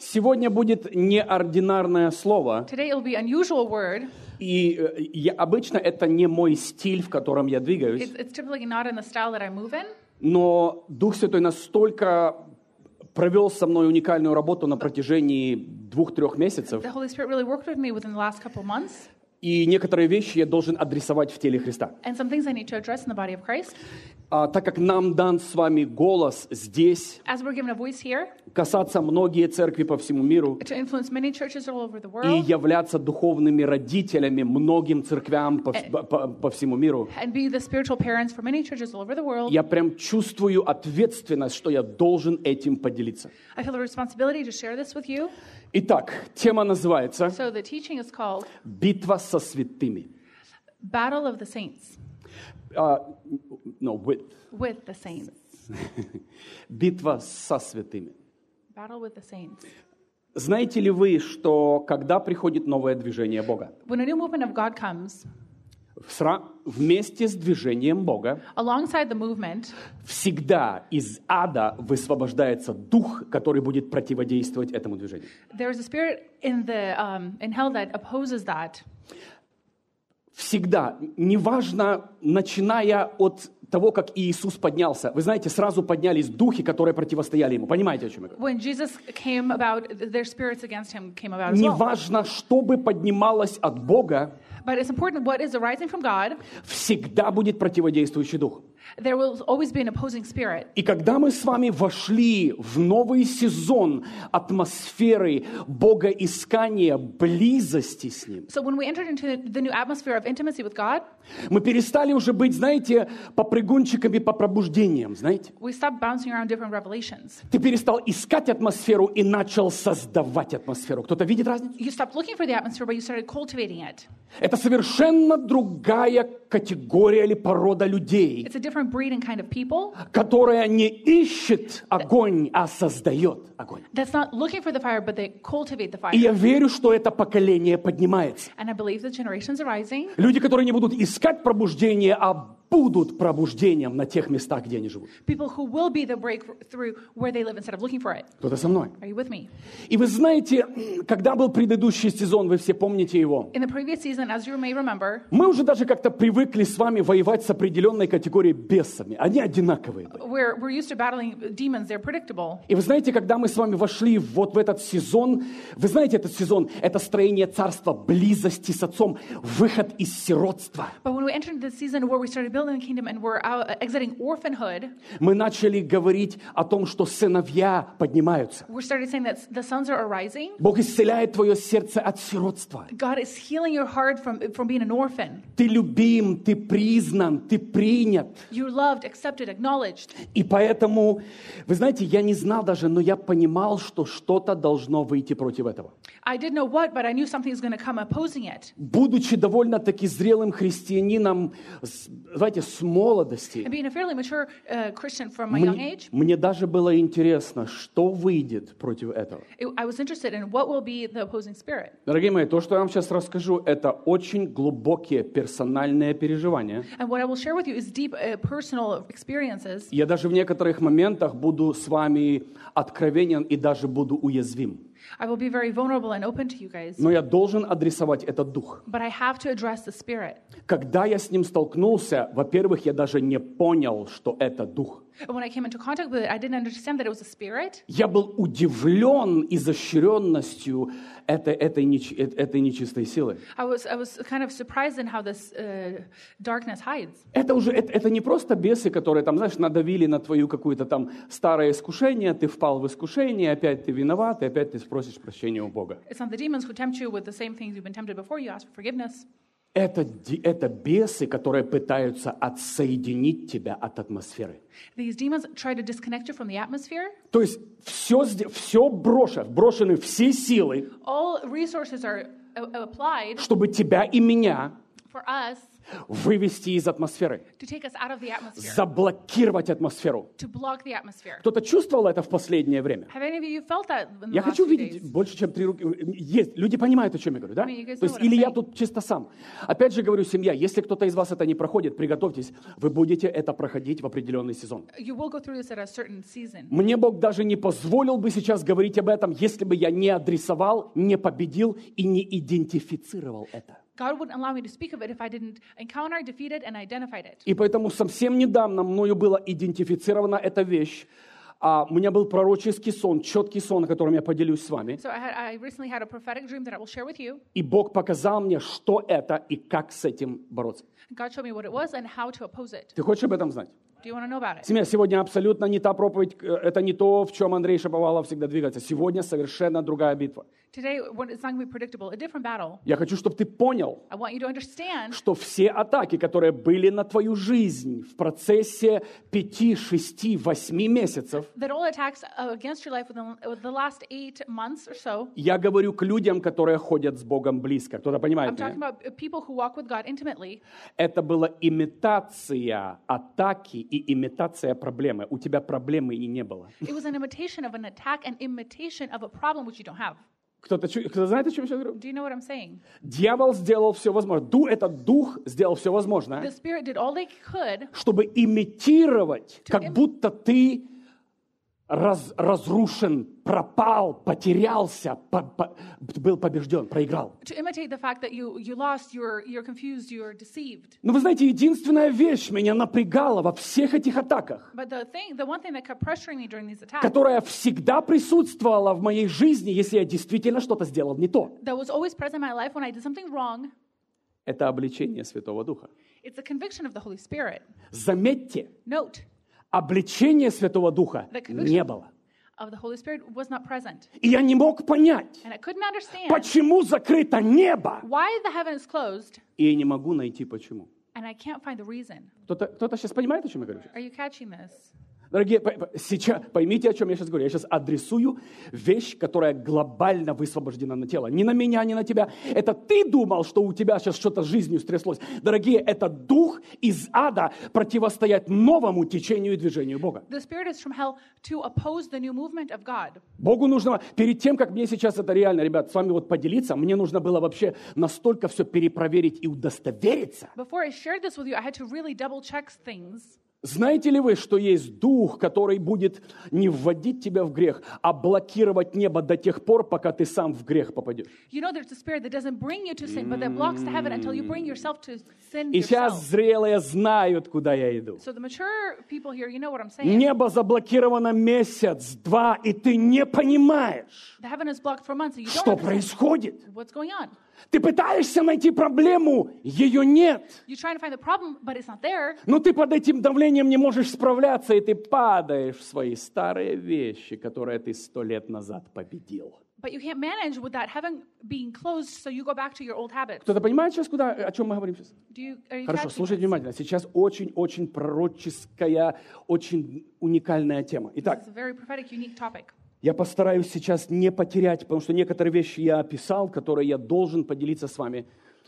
Сегодня будет неординарное слово, Today it will be an unusual word. и обычно это не мой стиль, в котором я двигаюсь, It's typically not in the style that I move in. но Дух Святой настолько провел со мной уникальную работу на протяжении 2-3 месяцев, The Holy Spirit really worked with me within the last couple of months. и некоторые вещи я должен адресовать в теле Христа. And some things I need to address in the body of Christ. Так как нам дан с вами голос здесь, As we're given a voice here, касаться многие церкви по всему миру to influence many churches all over the и world, являться духовными родителями многим церквям по всему миру, and be the spiritual parents for many churches all over the world, я прям чувствую ответственность, что я должен этим поделиться. I feel a responsibility to share this with you. Итак, тема называется So the teaching is called «Битва со святыми». Battle of the Saints. With the saints. Битва со святыми. Battle with the saints. Знаете ли вы, что когда приходит новое движение Бога, When a new movement of God comes, вместе с движением Бога alongside the movement, всегда из ада высвобождается дух, который будет противодействовать этому движению. there is a spirit in hell that opposes that. Всегда, неважно, начиная от того, как Иисус поднялся. Вы знаете, сразу поднялись духи, которые противостояли Ему. Понимаете, о чем я говорю? When Jesus came about, their spirits against him came about as well. Неважно, что бы поднималось от Бога, But it's important what is arising from God, всегда будет противодействующий дух. there will always be an opposing spirit. И когда мы с вами вошли в новый сезон атмосферы богоискания, близости с Ним, So when we entered into the new atmosphere of intimacy with God, мы перестали уже быть, знаете, попрыгунчиками по пробуждениям, знаете. we stopped bouncing around different revelations. Ты перестал искать атмосферу и начал создавать атмосферу. Кто-то видит разницу? You stopped looking for the atmosphere, but you started cultivating it. Это совершенно другая категория или порода людей, It's a different breed and kind of people которая не ищет огонь, а создает огонь. that's not looking for the fire, but they cultivate the И я fire. верю, что это поколение поднимается. And I believe the generations are rising. Люди, которые не будут искать пробуждение, а будут пробуждением на тех местах, где они живут. People who will be the breakthrough where they live instead of looking for it. Кто-то со мной. Are you with me? И вы знаете, когда был предыдущий сезон, вы все помните его, In the previous season, as you may remember, мы уже даже как-то привыкли с вами воевать с определенной категорией бесами. Они одинаковые были. we're used to battling demons. They're predictable. И вы знаете, когда мы с вами вошли вот в этот сезон, вы знаете этот сезон, это строение царства, близости с Отцом, выход из сиротства. But when we entered the season where we started building the kingdom and we're out, exiting orphanhood, Мы начали говорить о том, что сыновья поднимаются. we started saying that the sons are arising. Бог исцеляет твое сердце от сиротства. God is healing your heart from being an orphan. Ты любим, ты признан, ты принят. You're loved, accepted, acknowledged. И поэтому, вы знаете, я не знал даже, но я понимал, что что-то должно выйти против этого. I didn't know what, but I knew something is going to come opposing it. Будучи довольно-таки зрелым христианином, знаете, с молодости, And being a fairly mature Christian from my young age, мне даже было интересно, что выйдет против этого. I was interested in what will be the opposing spirit. Дорогие мои, то, что я вам сейчас расскажу, это очень глубокие персональные переживания. And what I will share with you is deep personal experiences. Я даже в некоторых моментах буду с вами откровенен и даже буду уязвим. I will be very vulnerable and open to you guys. Но я должен адресовать этот дух. But I have to address the spirit. Когда я с ним столкнулся, во-первых, я даже не понял, что это дух. And when I came into contact with it, I didn't understand that it was a spirit. Я был удивлен изощренностью этой нечистой силы. I was kind of surprised in how this darkness hides. Это не просто бесы, которые там, знаешь, надавили на твою какую-то там старое искушение, ты впал в искушение, опять ты виноват, и опять ты спросишь прощения у Бога. It's not the demons who tempt you with the same things you've been tempted before. You ask for forgiveness. Это бесы, которые пытаются отсоединить тебя от атмосферы. These demons try to disconnect you from the atmosphere. То есть все брошены все силы, All resources are applied чтобы тебя и меня for us вывести из атмосферы, to take us out of the atmosphere, заблокировать атмосферу. to block the atmosphere. Кто-то чувствовал это в последнее время? Have any of you felt that in the Я last хочу few видеть days? больше, чем 3 руки. Есть. Люди понимают, о чем я говорю, да? I mean, you guys То know есть, what I'm или я saying. тут чисто сам. Опять же говорю, семья, если кто-то из вас это не проходит, приготовьтесь, вы будете это проходить в определенный сезон. You will go through this at a certain season. Мне Бог даже не позволил бы сейчас говорить об этом, если бы я не адресовал, не победил и не идентифицировал это. God wouldn't allow me to speak of it if I didn't encounter, defeat it, and identified it. И поэтому совсем недавно мною была идентифицирована эта вещь. У меня был пророческий сон, четкий сон, о котором я поделюсь с вами. So I recently had a prophetic dream that I will share with you. И Бог показал мне, что это и как с этим бороться. God showed me what it was and how to oppose it. Ты хочешь об этом знать? Do you want to know about it? Семья, сегодня абсолютно не та проповедь, это не то, в чем Андрей Шаповалов всегда двигается. Сегодня совершенно другая битва. Today, it's not going to be predictable, a different battle. Я хочу, чтобы ты понял, I want you to understand что все атаки, которые были на твою жизнь в процессе 5, 6, 8 месяцев, that all attacks against your life within the last 8 months or so. я говорю к людям, которые ходят с Богом близко. Кто-то понимает I'm talking меня? about people who walk with God intimately. Это была имитация атаки и имитация проблемы. У тебя проблемы и не было. It was an imitation of an attack and imitation of a problem which you don't have. Кто-то знает, о чем я сейчас говорю? Do you know what I'm saying? Дьявол сделал все возможное. Этот дух сделал все возможное, The Spirit did all they could чтобы имитировать, как будто ты разрушен, пропал, потерялся, был побежден, проиграл. to imitate the fact that you lost, you're confused, you're deceived. Но вы знаете, единственная вещь меня напрягала во всех этих атаках, But the one thing that kept pressuring me during these attacks, которая всегда присутствовала в моей жизни, если я действительно что-то сделал не то, that was always present in my life when I did something wrong, это обличение Святого Духа. it's a conviction of the Holy Spirit. Заметьте, Note, обличения Святого Духа не было. of the Holy Spirit was not present. И я не мог понять, And I couldn't understand почему закрыто небо, why the heaven is closed, и я не могу найти почему. and I can't find the reason. Кто-то сейчас понимает, о чем я говорю? Are you catching this? Дорогие, сейчас поймите, о чем я сейчас говорю. Я сейчас адресую вещь, которая глобально высвобождена на тело. Не на меня, не на тебя. Это ты думал, что у тебя сейчас что-то с жизнью стряслось. Дорогие, это дух из ада противостоять новому течению и движению Бога. The Spirit is from hell to oppose the new movement of God. Богу нужно, перед тем, как мне сейчас это реально, ребят, с вами вот поделиться, мне нужно было вообще настолько все перепроверить и удостовериться. Before I shared this with you, I had to really double check things. Знаете ли вы, что есть дух, который будет не вводить тебя в грех, а блокировать небо до тех пор, пока ты сам в грех попадешь? You know there's a spirit that doesn't bring you to sin, but that blocks the heaven until you bring yourself to sin И сейчас yourself. зрелые знают, куда я иду. So the mature people here, you know what I'm saying. Небо заблокировано месяц, 2, и ты не понимаешь, The heaven is blocked for months, so you don't что understand происходит. what's going on. Ты пытаешься найти проблему, ее нет. You're trying to find the problem, but it's not there. Но ты под этим давлением не можешь справляться, и ты падаешь в свои старые вещи, которые ты 100 лет назад победил. But you can't manage with that heaven being closed, so you go back to your old habits. Кто-то понимает сейчас, о чем мы говорим сейчас? Are you Хорошо, catching слушайте this? внимательно. Сейчас очень-очень пророческая, очень уникальная тема. Итак, It's a very prophetic, unique topic. я постараюсь сейчас не потерять, потому что некоторые вещи я описал, которые я должен поделиться с вами.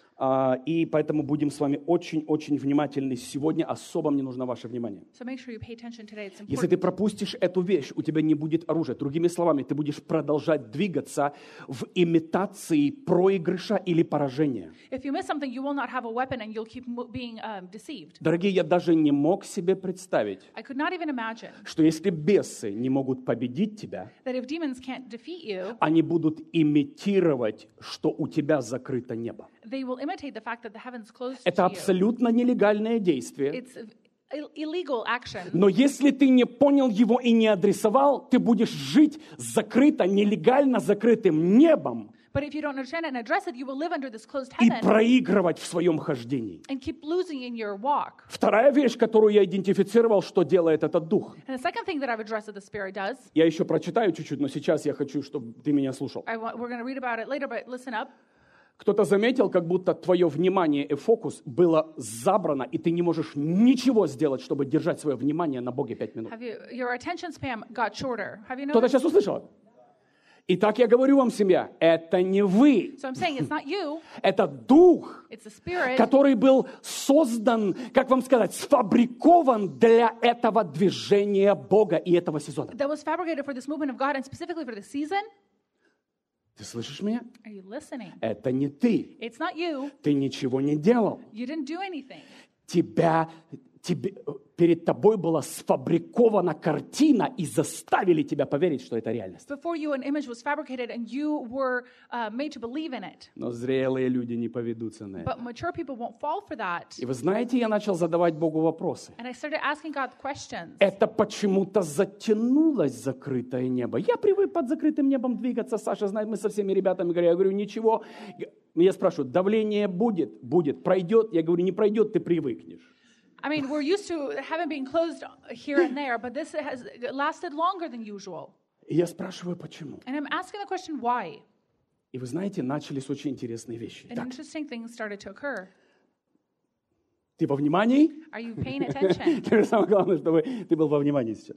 И поэтому будем с вами очень-очень внимательны. Сегодня особо мне нужно ваше внимание. So make sure you pay attention today. It's Если ты important. пропустишь эту вещь, у тебя не будет оружия. Другими словами, ты будешь продолжать двигаться в имитации проигрыша или поражения. If you miss something, you will not have a weapon and you'll keep being deceived. Дорогие, я даже не мог себе представить, I could not even imagine что если бесы не могут победить тебя, that if demons can't defeat you, они будут имитировать, что у тебя закрыто небо. they will imitate the fact that the heavens closed Это to you. абсолютно нелегальное действие. It's illegal action. Но если ты не понял его и не адресовал, ты будешь жить закрыто, нелегально закрытым небом But if you don't understand it and address it, you will live under this closed и heaven проигрывать в своем хождении. and keep losing in your walk. Вторая вещь, которую я идентифицировал, что делает этот дух. And the second thing that I've addressed that the Spirit does, Я еще прочитаю чуть-чуть, но сейчас я хочу, чтобы ты меня слушал. we're going to read about it later, but listen up. Кто-то заметил, как будто твое внимание и фокус было забрано, и ты не можешь ничего сделать, чтобы держать свое внимание на Боге 5 минут. Your attention span got shorter. Have you Кто-то noticed? сейчас услышал это? И так я говорю вам, семья, это не вы. So I'm saying it's not you, Это дух, it's the Spirit который был создан, как вам сказать, сфабрикован для этого движения Бога и этого сезона. that was fabricated for this movement of God and specifically for the season. Ты слышишь меня? Are you listening? Это не ты. It's not you. Ты ничего не делал. You didn't do anything. Перед тобой была сфабрикована картина и заставили тебя поверить, что это реальность. Before you, an image was fabricated and you were made to believe in it. Но зрелые люди не поведутся на это. But mature people won't fall for that. И вы знаете, я начал задавать Богу вопросы. And I started asking God questions. Это почему-то затянулось закрытое небо. Я привык под закрытым небом двигаться. Саша знает, мы со всеми ребятами говорим. Я говорю, ничего. Я спрашиваю, давление будет? Будет. Пройдет? Я говорю, не пройдет, ты привыкнешь. I mean, we're used to having been closed here and there, but this has lasted longer than usual. И я спрашиваю, почему? And I'm asking the question, why? И вы знаете, начались очень интересные вещи. And Так, interesting things started to occur. ты во внимании? Are you paying attention? Самое главное, чтобы ты был во внимании сейчас.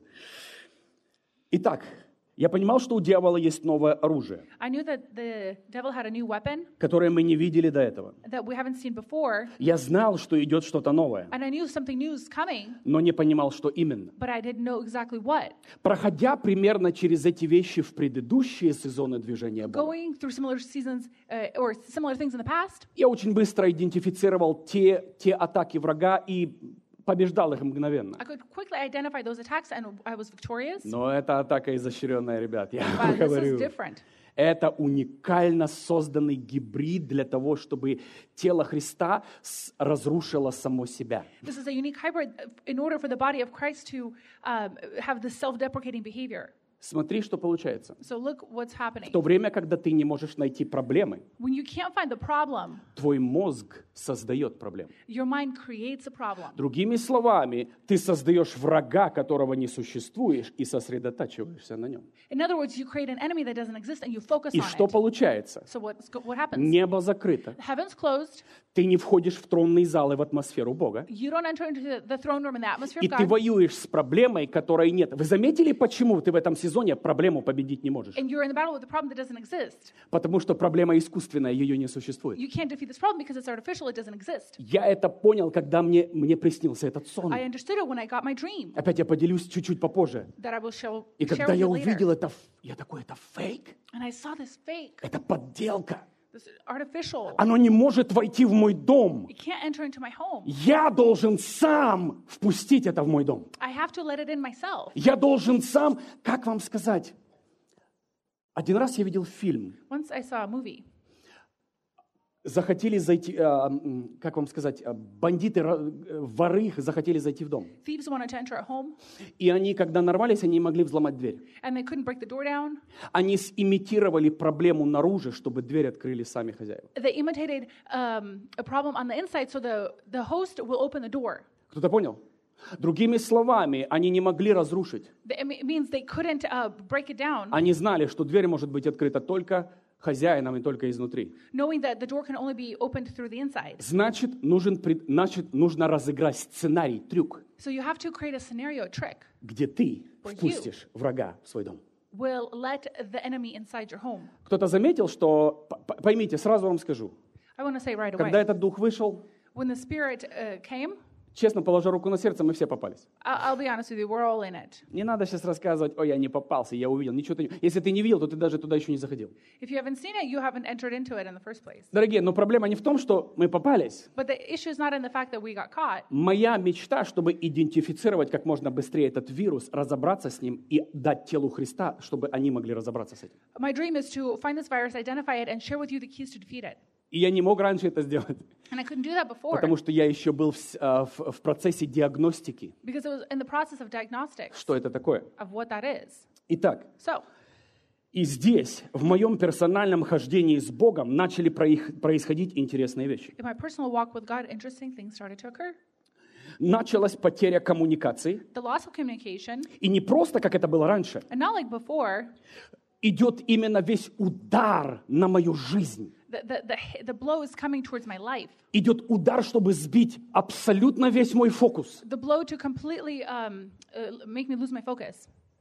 Итак, я понимал, что у дьявола есть новое оружие, I knew that the devil had a new weapon которое мы не видели до этого. that we haven't seen before, Я знал, что идет что-то новое, and I knew something new is coming, но не понимал, что именно. but I didn't know exactly what. Проходя примерно через эти вещи в предыдущие сезоны движения Бога, Going through similar seasons or similar things in the past, я очень быстро идентифицировал те атаки врага и побеждал их мгновенно. I could quickly identify those attacks and I was victorious. Но это атака изощренная, ребят, я вам But this is говорю. different. Это уникально созданный гибрид для того, чтобы тело Христа разрушило само себя. This is a unique hybrid in order for the body of Christ to have this self-deprecating behavior. Смотри, что получается. So look what's happening. В то время, когда ты не можешь найти проблемы, When you can't find the problem, твой мозг создает проблему. your mind creates a problem. Другими словами, ты создаешь врага, которого не существует, и сосредотачиваешься на нем. In other words, you create an enemy that doesn't exist and you focus И on что it. получается? So what happens? Небо закрыто. Heaven's closed. Ты не входишь в тронный зал и в атмосферу Бога. You don't enter into the throne room and the atmosphere И of ты God. воюешь с проблемой, которой нет. Вы заметили, почему ты в этом сезоне проблему победить не можешь? And you're in the battle with a problem that doesn't exist. Потому что проблема искусственная, ее не существует. You can't defeat this problem because it's artificial, it doesn't exist. Я это понял, когда мне приснился этот сон. I understood it when I got my dream Опять я поделюсь чуть-чуть попозже. that I will share И with когда я you later. увидел это, я такой, это фейк, And I saw this fake, это подделка. this artificial. Оно не может войти в мой дом. It can't enter into my home. Я должен сам впустить это в мой дом. I have to let it in myself. Я должен сам, как вам сказать? Один раз я видел фильм. Once I saw a movie. Захотели зайти, как вам сказать, бандиты, воры захотели зайти в дом. Thieves wanted to enter a home, И они, когда нарвались, они не могли взломать дверь. and they couldn't break the door down. Они симитировали проблему наружу, чтобы дверь открыли сами хозяева. They imitated a problem on the inside, so the host will open the door. Кто-то понял? Другими словами, они не могли разрушить. It means they couldn't break it down, Они знали, что дверь может быть открыта только хозяином и только изнутри. knowing that the door can only be opened through the inside. Значит, нужно разыграть сценарий, трюк, So you have to create a scenario, a trick, где ты For you. впустишь врага в свой дом. will let the enemy inside your home. Кто-то заметил, что, поймите, сразу вам скажу, I want to say right когда away, этот дух вышел, when the Spirit came, честно, положа руку на сердце, мы все попались. I'll be honest with you, we're all in it. Не надо сейчас рассказывать, ой, я не попался, я увидел. Ничего ты не... Если ты не видел, то ты даже туда еще не заходил. If you haven't seen it, you haven't entered into it in the first place. Дорогие, но проблема не в том, что мы попались. But the issue is not in the fact that we got caught. Моя мечта, чтобы идентифицировать как можно быстрее этот вирус, разобраться с ним и дать телу Христа, чтобы они могли разобраться с этим. My dream is to find this virus, identify it, and share with you the keys to defeat it. И я не мог раньше это сделать, And I couldn't do that before потому что я еще был в процессе диагностики. because it was in the process of diagnostics Что это такое? of what that is. Итак, So, и здесь, в моем персональном хождении с Богом, начали происходить интересные вещи. in my personal walk with God, interesting things started to occur. Началась потеря коммуникации. The loss of communication, И не просто, как это было раньше, and not like before, идет именно весь удар на мою жизнь. the blow is coming towards my life. Идет удар, чтобы сбить абсолютно весь мой фокус. The blow to completely make me lose my focus.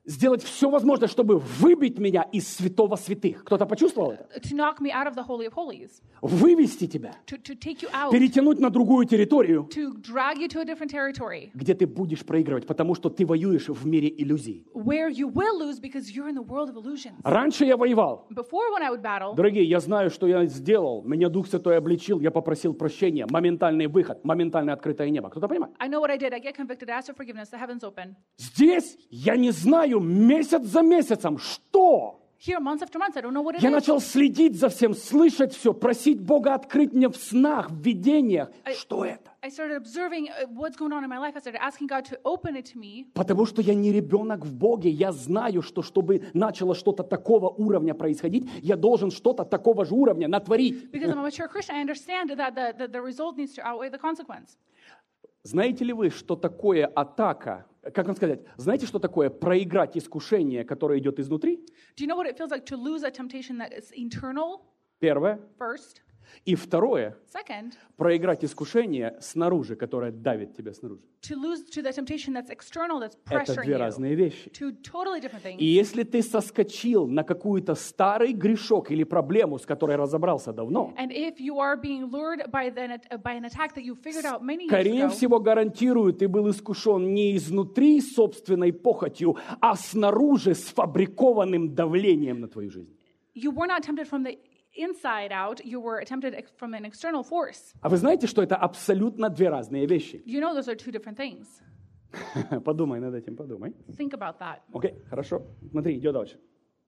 сделать все возможное, чтобы выбить меня из святого святых. Кто-то почувствовал это? To knock me out of the Holy of Holies, Вывести тебя, to take you out, перетянуть на другую территорию, to drag you to a different territory, где ты будешь проигрывать, потому что ты воюешь в мире иллюзий. where you will lose because you're in the world of illusions. Раньше я воевал. Before, when I would battle, Дорогие, я знаю, что я сделал. Меня Дух Святой обличил, я попросил прощения. Моментальный выход, моментальное открытое небо. Кто-то понимает? I know what I did. I get convicted, I ask for forgiveness, the heavens open. Здесь я не знаю месяц за месяцем, что. Here, months after months, I don't know what it Я is. начал следить за всем, слышать все, просить Бога открыть мне в снах, в видениях. Что это? I started observing what's going on in my life. I started asking God to open it to me. Потому что я не ребенок в Боге. Я знаю, что чтобы начало что-то такого уровня происходить, я должен что-то такого же уровня натворить. Because I'm a mature Christian, I understand that the result needs to outweigh the consequence. Знаете ли вы, что такое атака? Как вам сказать? Знаете, что такое проиграть искушение, которое идет изнутри? Do you know what it feels like to lose a temptation that is internal, Первое. first? И второе. Second, Проиграть искушение снаружи, которое давит тебя снаружи. to lose to the temptation that's external, that's Это pressuring две you. разные вещи. Two totally different things. И если ты соскочил на какую-то старый грешок или проблему, с которой разобрался давно, And if you are being lured by an attack that you figured out many years скорее ago, всего, гарантирую, ты был искушен не изнутри собственной похотью, а снаружи сфабрикованным давлением на твою жизнь. you were not tempted from the inside out, you were tempted from an external force. А вы знаете, что это абсолютно две разные вещи? You know those are two different things. Подумай над этим, подумай. Think about that. Окей, хорошо. Смотри, идем дальше.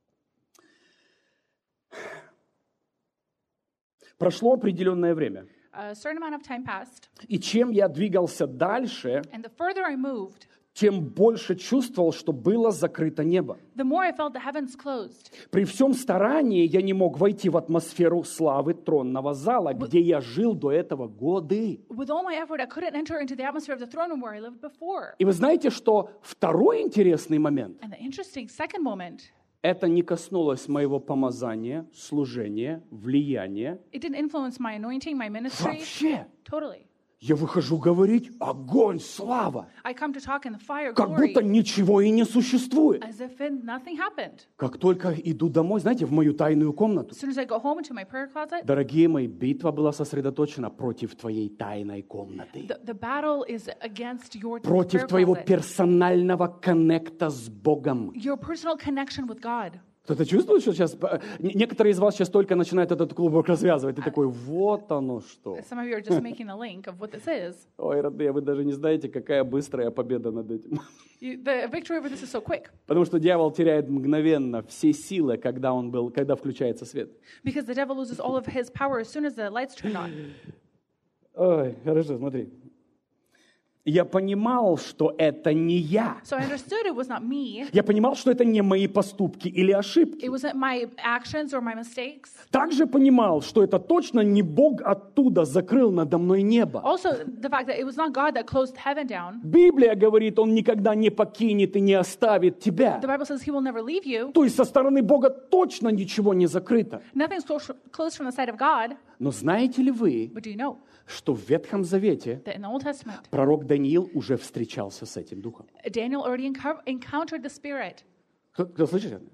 Прошло определенное время. A certain amount of time passed, И чем я двигался дальше, and the further I moved, тем больше чувствовал, что было закрыто небо. the more I felt the heavens closed. При всем старании я не мог войти в атмосферу славы тронного зала, где я жил до этого годы. With all my effort, I couldn't enter into the atmosphere of the throne room where I lived before. И вы знаете, что второй интересный момент, And the interesting second moment, это не коснулось моего помазания, служения, влияния. it didn't influence my anointing, my ministry. Вообще. Totally. Я выхожу говорить огонь, слава. I come to talk in the fire Как glory будто ничего и не существует. as if nothing happened. Как только иду домой, знаете, в мою тайную комнату. As soon as I go home into my prayer closet, Дорогие мои, битва была сосредоточена против твоей тайной комнаты. the battle is against your Против prayer твоего closet, персонального коннекта с Богом. your personal connection with God. Кто-то чувствует, что сейчас... Некоторые из вас сейчас только начинают этот клубок развязывать. Ты такой, вот оно что. Some of you are just making a link of what this is. Ой, родные, вы даже не знаете, какая быстрая победа над этим. The victory over this is so quick Потому что дьявол теряет мгновенно все силы, когда включается свет. because the devil loses all of his power as soon as the lights turn on. Ой, хорошо, смотри. Я понимал, что это не я. So I understood it was not me. Я понимал, что это не мои поступки или ошибки. It wasn't my actions or my mistakes. Также понимал, что это точно не Бог оттуда закрыл надо мной небо. Also, the fact that it was not God that closed heaven down. Библия говорит, Он никогда не покинет и не оставит тебя. The Bible says he will never leave you. То есть со стороны Бога точно ничего не закрыто. Nothing's closed from the side of God. Но знаете ли вы, But do you know что в Ветхом Завете that in the Old Testament, пророк Даниил уже встречался с этим духом? Daniel already encountered the Spirit. Кто слышит это?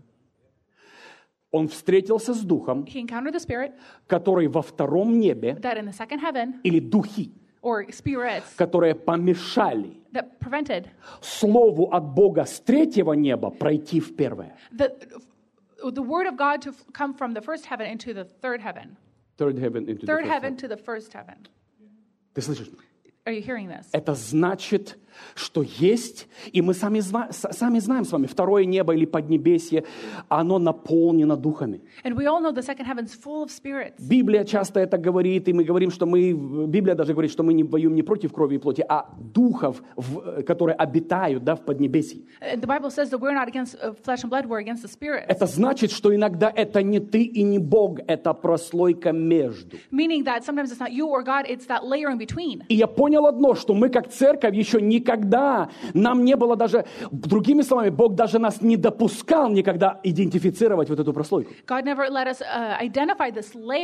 Он встретился с духом, He encountered the Spirit который во втором небе, that in the second heaven, или духи, or spirits которые помешали that prevented слову от Бога с третьего неба пройти в первое. the word of God to come from the first heaven into the third heaven. Third heaven into the Third first heaven heaven. to the first heaven. Ты слышишь? Are you hearing this? Это значит, что есть, и мы сами знаем с вами, второе небо или поднебесье, оно наполнено духами. And we all know the second heaven's full of spirits. Библия часто это говорит, и мы говорим, что Библия даже говорит, что мы не воюем не против крови и плоти, а духов, которые обитают, в поднебесье. And the Bible says that we're not against flesh and blood, we're against the spirits. Это значит, что иногда это не ты и не Бог, это прослойка между. Meaning that sometimes it's not you or God, it's that layer in between. И я понял одно, что мы как церковь еще никогда, нам не было даже, другими словами, Бог даже нас не допускал никогда идентифицировать вот эту прослойку. God never let us identify this layer.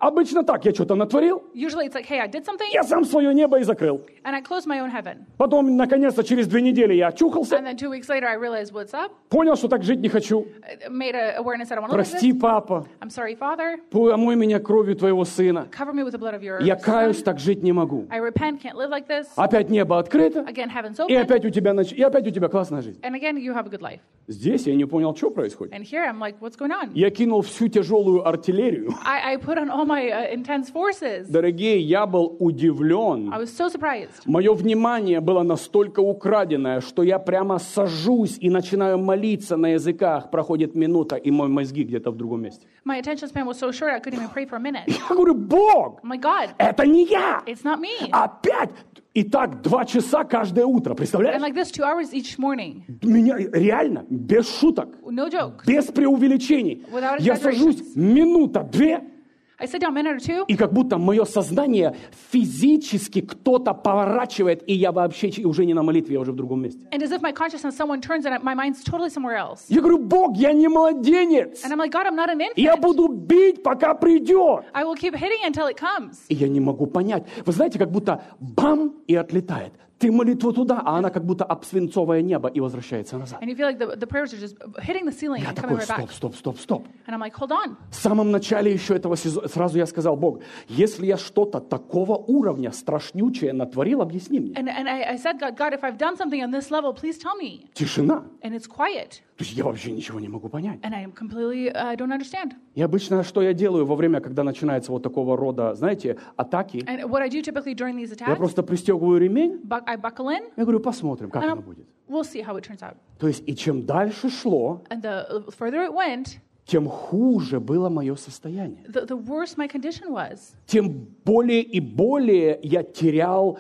Обычно так, я что-то натворил, Usually it's like, hey, I did something, я сам свое небо и закрыл. and I closed my own heaven. Потом, наконец-то, через 2 недели я очухался, And then 2 weeks later, I realized what's up. понял, что так жить не хочу. Made an awareness that I don't want to live Прости, this. папа, I'm sorry, Father. омой меня кровью твоего сына. Cover me with the blood of your Я son. каюсь, так жить не могу. I repent, can't live like this. Опять небо открыто, Again, heaven's и open. опять у тебя классная жизнь. And again, you have a good life. Здесь я не понял, что происходит. And here I'm like, what's going on? Я кинул всю тяжелую артиллерию. I put on all my intense forces. Дорогие, я был удивлен. I was so surprised. Мое внимание было настолько украденное, что я прямо сажусь и начинаю молиться на языках. Проходит минута, и мои мозги где-то в другом месте. My attention span was so short, I couldn't even pray for a minute. Я говорю, Бог, I'm like, God, это не я. it's not me. Опять. И так 2 часа каждое утро, And представляешь? like this, 2 hours each morning. Меня реально, без шуток, No joke. без преувеличений. Without Я сажусь минута, 2, I sit down a minute or two, и как будто мое сознание физически кто-то поворачивает, и я вообще уже не на молитве, я уже в другом месте. and as if my consciousness, someone turns and my mind's totally somewhere else. Я говорю, Бог, я не младенец. And I'm like, God, I'm not an Я infant. буду бить, пока придет. I will keep hitting until it comes. И я не могу понять. Вы знаете, как будто бам, и отлетает. Ты молитву туда, а она как будто об свинцовое небо и возвращается назад. And you feel like the prayers are just hitting the ceiling Я and coming такой, right back. стоп. And I'm like, hold on. В самом начале еще этого сезона сразу я сказал, Бог, если я что-то такого уровня страшнючее натворил, объясни мне. And I said, God, if I've done something on this level, please tell me. Тишина. And it's quiet. То есть я вообще ничего не могу понять. And I am completely, I don't understand. И обычно, что я делаю во время, когда начинается вот такого рода, знаете, атаки, And what I do typically during these я attacks, просто пристегиваю ремень, I buckle in, я говорю, посмотрим, как and оно будет. we'll see how it turns out. То есть, и чем дальше шло, And the further it went, тем хуже было мое состояние. the worse my condition was. Тем более и более я терял,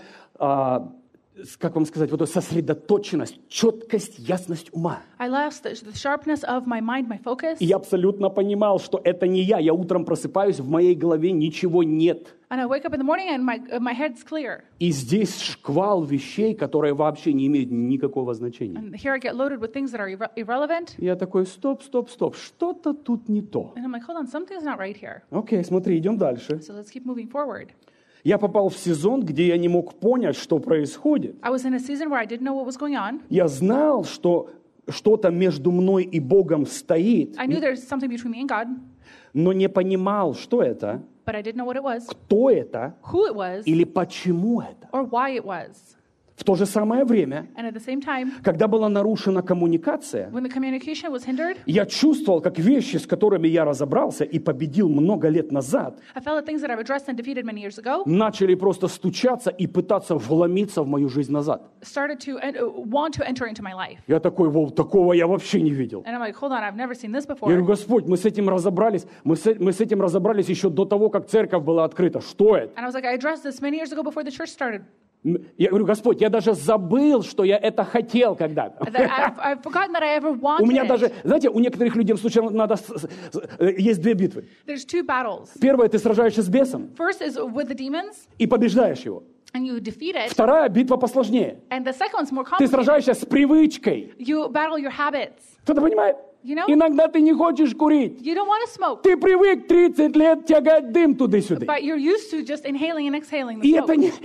как вам сказать, вот эту сосредоточенность, четкость, ясность ума. I lost the sharpness of my mind, my focus. И я абсолютно понимал, что это не я. Я утром просыпаюсь, в моей голове ничего нет. And I wake up in the morning and my head's clear. И здесь шквал вещей, которые вообще не имеют никакого значения. And here I get loaded with things that are irrelevant. Я такой, стоп, что-то тут не то. And I'm like, hold on, something's not right here. Окей, смотри, идем дальше. So let's keep moving forward. Я попал в сезон, где я не мог понять, что происходит. I was in a season where I didn't know what was going on. Я знал, что что-то между мной и Богом стоит, I knew there's something between me and God, но не понимал, что это, but I didn't know what it was, кто это who it was, или почему это. or why it was. В то же самое время, And at the same time, когда была нарушена коммуникация, when the communication was hindered, я чувствовал, как вещи, с которыми я разобрался и победил много лет назад, I felt that things that I've addressed and defeated many years ago начали просто стучаться и пытаться вломиться в мою жизнь назад. started to want to enter into my life. Я такой, такого я вообще не видел. And I'm like, hold on, I've never seen this Я говорю, before. Господь, мы с этим разобрались, мы с этим разобрались еще до того, как церковь была открыта. Что это? And I was like, I addressed this many years ago before the church started. Я говорю, Господь, я даже забыл, что я это хотел когда-то. That I've forgotten that I ever У меня wanted даже, it. знаете, у некоторых людей случайно надо... Есть 2 битвы. There's 2 battles. Первая, ты сражаешься с бесом First is with the demons, и побеждаешь его. and you defeat it. Вторая битва посложнее. And the second one's more Ты complicated. сражаешься с привычкой. You battle your habits. Кто-то понимает? You know? Иногда ты не хочешь курить. You don't want to smoke, Ты привык 30 лет тягать дым туда-сюда. but you're used to just inhaling and exhaling the И это smoke. не...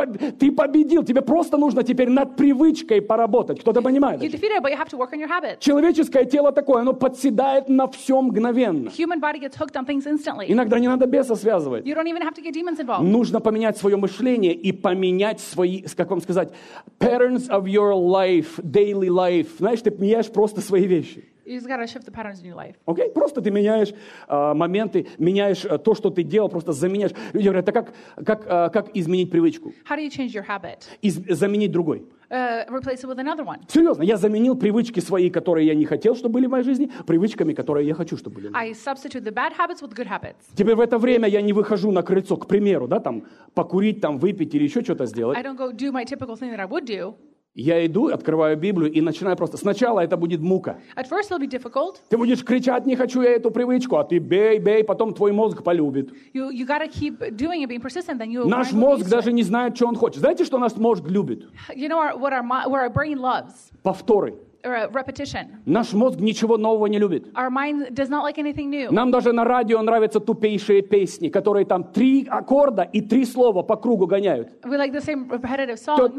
Ты победил. Тебе просто нужно теперь над привычкой поработать. Кто-то понимает? You defeat it, but you have to work on your habits. Человеческое тело такое, оно подседает на все мгновенно. Human body gets hooked on things instantly. Иногда не надо беса связывать. You don't even have to get demons involved. Нужно поменять свое мышление и поменять свои, как вам сказать, patterns of your life, daily life. Знаешь, ты меняешь просто свои вещи. You just gotta shift the patterns in your life. Окей? Просто ты меняешь моменты, меняешь то, что ты делал, просто заменяешь. Люди говорят, это как изменить привычку? How do you change your habit? Заменить другой. Replace it with another one. Серьезно, я заменил привычки свои, которые я не хотел, чтобы были в моей жизни, привычками, которые я хочу, чтобы были в моей жизни. I substitute the bad habits with good habits. Теперь в это время я не выхожу на крыльцо, к примеру, да, там, покурить, там, выпить или еще что-то сделать. I don't go do my typical thing that I would do. Я иду, открываю Библию и начинаю просто... Сначала это будет мука. At first it'll be difficult. Ты будешь кричать, не хочу я эту привычку, а ты бей, потом твой мозг полюбит. You gotta keep doing it, being persistent, then you. Наш мозг даже не знает, что он хочет. Знаете, что наш мозг любит? You know what our brain loves? Повторы. repetition. Наш мозг ничего нового не любит. Our mind does not like anything new. Нам даже на радио нравятся тупейшие песни, которые там 3 аккорда и 3 слова по кругу гоняют. We like the same repetitive songs.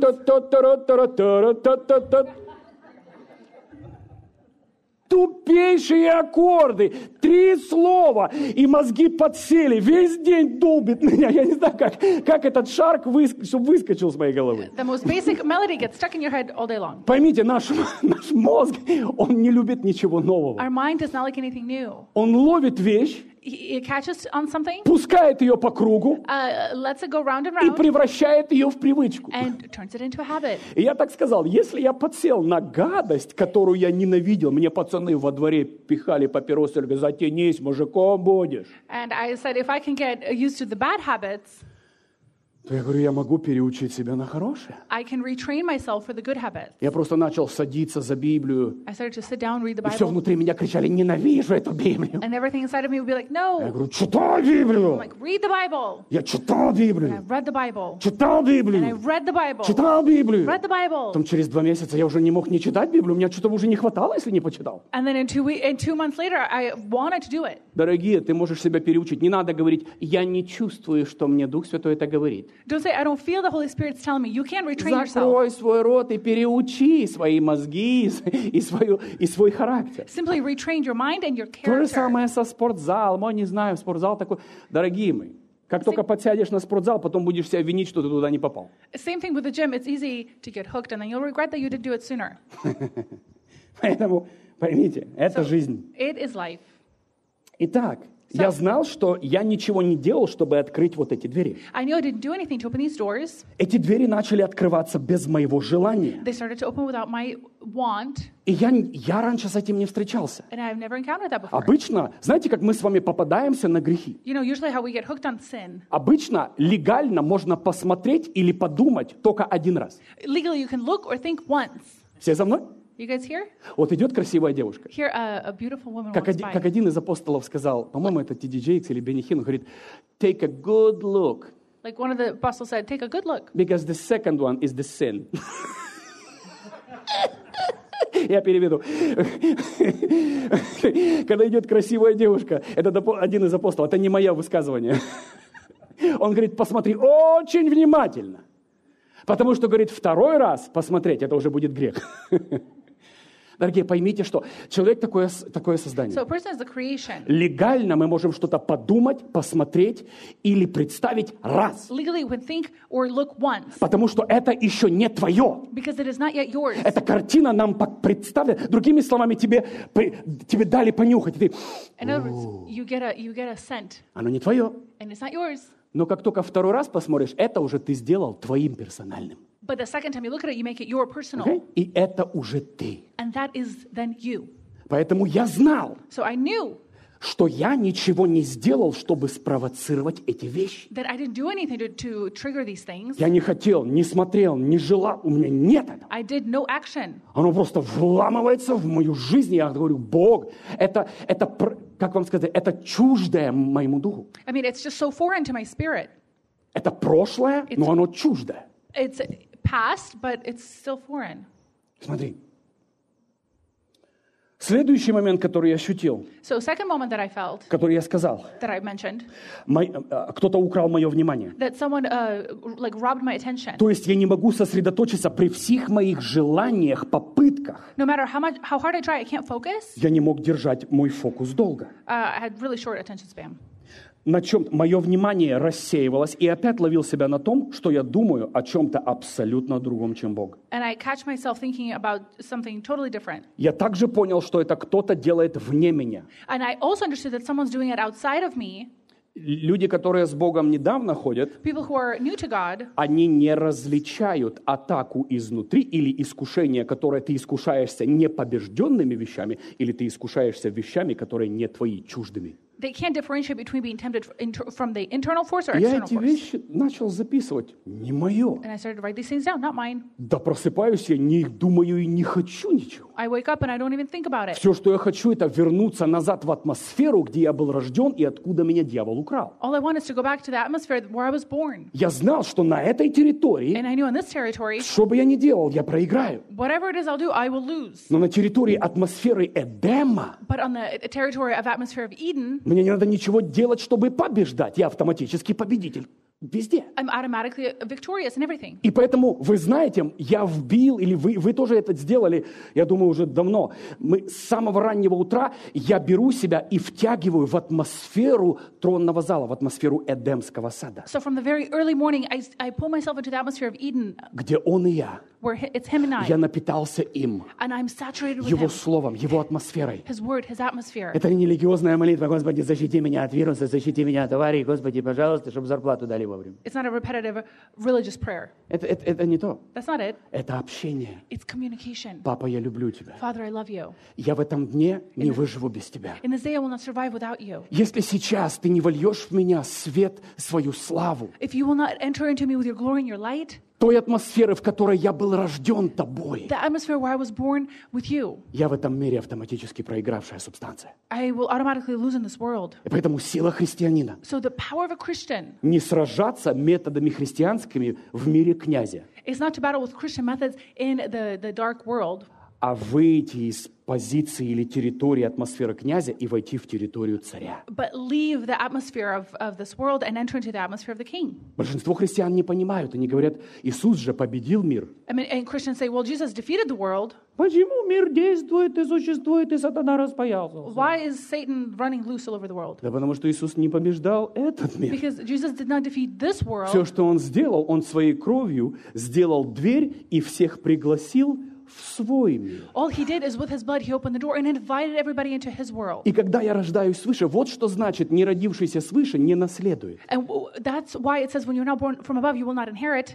Тупейшие аккорды, 3 слова, и мозги подсели, весь день долбит меня. Я не знаю, как этот шарк чтобы выскочил с моей головы. The most basic melody gets stuck in your head all day long. Поймите, наш мозг, он не любит ничего нового. Our mind does not like anything new. Он ловит вещь, It catches on something, пускает ее по кругу lets it go round and и round, превращает ее в привычку. and turns it into a habit. И я так сказал, если я подсел на гадость, которую я ненавидел, мне пацаны во дворе пихали папиросы, говорят, затянись, мужиком будешь. And I said, if I can get used to the bad habits, То я говорю, я могу переучить себя на хорошее. I can retrain myself for the good habits. Я просто начал садиться за Библию, I started to sit down, read the и все Bible, внутри меня кричали, ненавижу эту Библию. and everything inside of me would be like, Я no, говорю, читай Библию. I'm like, read the Bible. Я читал And I Библию. read the Bible. Читал And I Библию. read the Bible. Читал Библию. Read the Bible. Потом через 2 месяца я уже не мог не читать Библию, у меня что-то уже не хватало, если не почитал. And then in 2 months later, I wanted to do it. Дорогие, ты можешь себя переучить. Не надо говорить, я не чувствую, что мне Дух Святой это говорит. Don't say, I don't feel the Holy Spirit's telling me. You can't retrain yourself. Закрой свой рот и переучи свои мозги и свой характер. Simply retrain your mind and your То же character. самое со спортзалом. Не знаю, спортзал такой. Дорогие мои, как только подсядешь на спортзал, потом будешь себя винить, что ты туда не попал. Same thing with the gym. It's easy to get hooked, and then you'll regret that you didn't do it sooner. Поэтому, поймите, это So, жизнь. it is life. Итак, я знал, что я ничего не делал, чтобы открыть вот эти двери. I knew I didn't do anything to open these doors. Эти двери начали открываться без моего желания. They started to open without my want, И я раньше с этим не встречался. and I've never encountered that before. Обычно, знаете, как мы с вами попадаемся на грехи? You know, usually how we get hooked on sin. Обычно легально можно посмотреть или подумать только один раз. Legally, you can look or think once. Все за мной? You guys here? Вот идет красивая девушка. Here, a beautiful woman Как walks by. один из апостолов сказал, по-моему, это Т.Д. Джейкс или Бенни Хинн, он говорит, take a good look, Like one of the apostles said, take a good look. because the second one is the sin. Я переведу. Когда идет красивая девушка, это один из апостолов, это не мое высказывание. Он говорит, посмотри очень внимательно. Потому что, говорит, 2 раз посмотреть, это уже будет грех. Дорогие, поймите, что человек такое создание. So a person is the creation. Легально мы можем что-то подумать, посмотреть или представить раз. Legally, you can think or look once, Потому что это еще не твое. because it is not yet yours. Эта картина нам представлена. Другими словами, тебе дали понюхать. И ты, In other words, you get a scent, оно не твое. and it's not yours. Но как только 2 раз посмотришь, это уже ты сделал твоим персональным. But the second time you look at it, you make it your personal. Окей? И это уже ты. And that is then you. Поэтому я знал, So I knew что я ничего не сделал, чтобы спровоцировать эти вещи. that I didn't do anything to trigger these things. Я не хотел, не смотрел, не желал. У меня нет этого. I did no action. Оно просто вламывается в мою жизнь. Я говорю, Бог, это, как вам сказать, это чуждое моему духу. I mean, it's just so foreign to my spirit. Это прошлое, но оно чуждое. It's past, but it's still foreign. Смотри. Следующий момент, который я ощутил, So second moment that I felt, который я сказал, that I mentioned, кто-то украл мое внимание. that someone like robbed my attention. То есть я не могу сосредоточиться при всех моих желаниях, попытках. No matter how hard I try, I can't focus. Я не мог держать мой фокус долго. I had really short attention span. На чем мое внимание рассеивалось, и опять ловил себя на том, что я думаю о чем-то абсолютно другом, чем Бог. And I catch myself thinking about something totally different. Я также понял, что это кто-то делает вне меня. And I also understood that someone's doing it outside of me. Люди, которые с Богом недавно ходят, People who are new to God, они не различают атаку изнутри или искушение, которое ты искушаешься непобежденными вещами, или ты искушаешься вещами, которые не твои, чуждыми. they can't differentiate between being tempted from the internal force or Я external эти force. вещи начал записывать. Не мое. And I started to write these things down, not mine. Да просыпаюсь я, не думаю и не хочу ничего. I wake up and I don't even think about it. Все, что я хочу, это вернуться назад в атмосферу, где я был рожден и откуда меня дьявол украл. All I want is to go back to the atmosphere where I was born. Я знал, что на этой территории, And I knew in this territory, что бы я ни делал, я проиграю. whatever it is I'll do, I will lose. Но на территории атмосферы Эдема But on the territory of atmosphere of Eden, мне не надо ничего делать, чтобы побеждать. Я автоматически победитель везде. I'm automatically victorious in everything. И поэтому, вы знаете, я вбил, или вы тоже это сделали, я думаю, уже давно. Мы с самого раннего утра я беру себя и втягиваю в атмосферу тронного зала, в атмосферу Эдемского сада, So from the very early morning, I pull myself into the atmosphere of Eden, где он и я. where it's him and Я I, напитался им, and I'm saturated with его him, словом, его атмосферой. his word, his atmosphere. Это не религиозная молитва, Господи, защити меня от вируса, защити меня от аварии, Господи, пожалуйста, чтобы зарплату дали вовремя. It's not a repetitive religious prayer. Это не то. That's not it. Это общение. It's communication. Папа, я люблю тебя. Father, I love you. Я в этом дне не выживу без тебя. In this day, I will not survive without you. Если сейчас ты не вольешь в меня свет, свою славу, If you will not enter into me with your glory and your light, той атмосферы, в которой я был рожден тобой, the atmosphere where I was born with you, я в этом мире автоматически проигравшая субстанция. I will automatically lose in this world. И поэтому сила христианина So the power of a Christian не сражаться методами христианскими в мире князя, is not to battle with Christian methods in the dark world, а выйти из позиции или территории атмосферы князя и войти в территорию царя. but leave the atmosphere of this world and enter into the atmosphere of the king. Большинство христиан не понимают, они говорят, Иисус же победил мир. I mean, and Christians say, well, Jesus defeated the world. Почему мир действует и существует, и сатана распаялся? Why is Satan running loose all over the world? Да потому что Иисус не побеждал этот мир. Because Jesus did not defeat this world. Все, что Он сделал, Он своей кровью сделал дверь и всех пригласил в свой мир. All he did is with his blood, he opened the door and invited everybody into his world. И когда я рождаюсь свыше, вот что значит, не родившийся свыше не наследует. And that's why it says when you're not born from above, you will not inherit.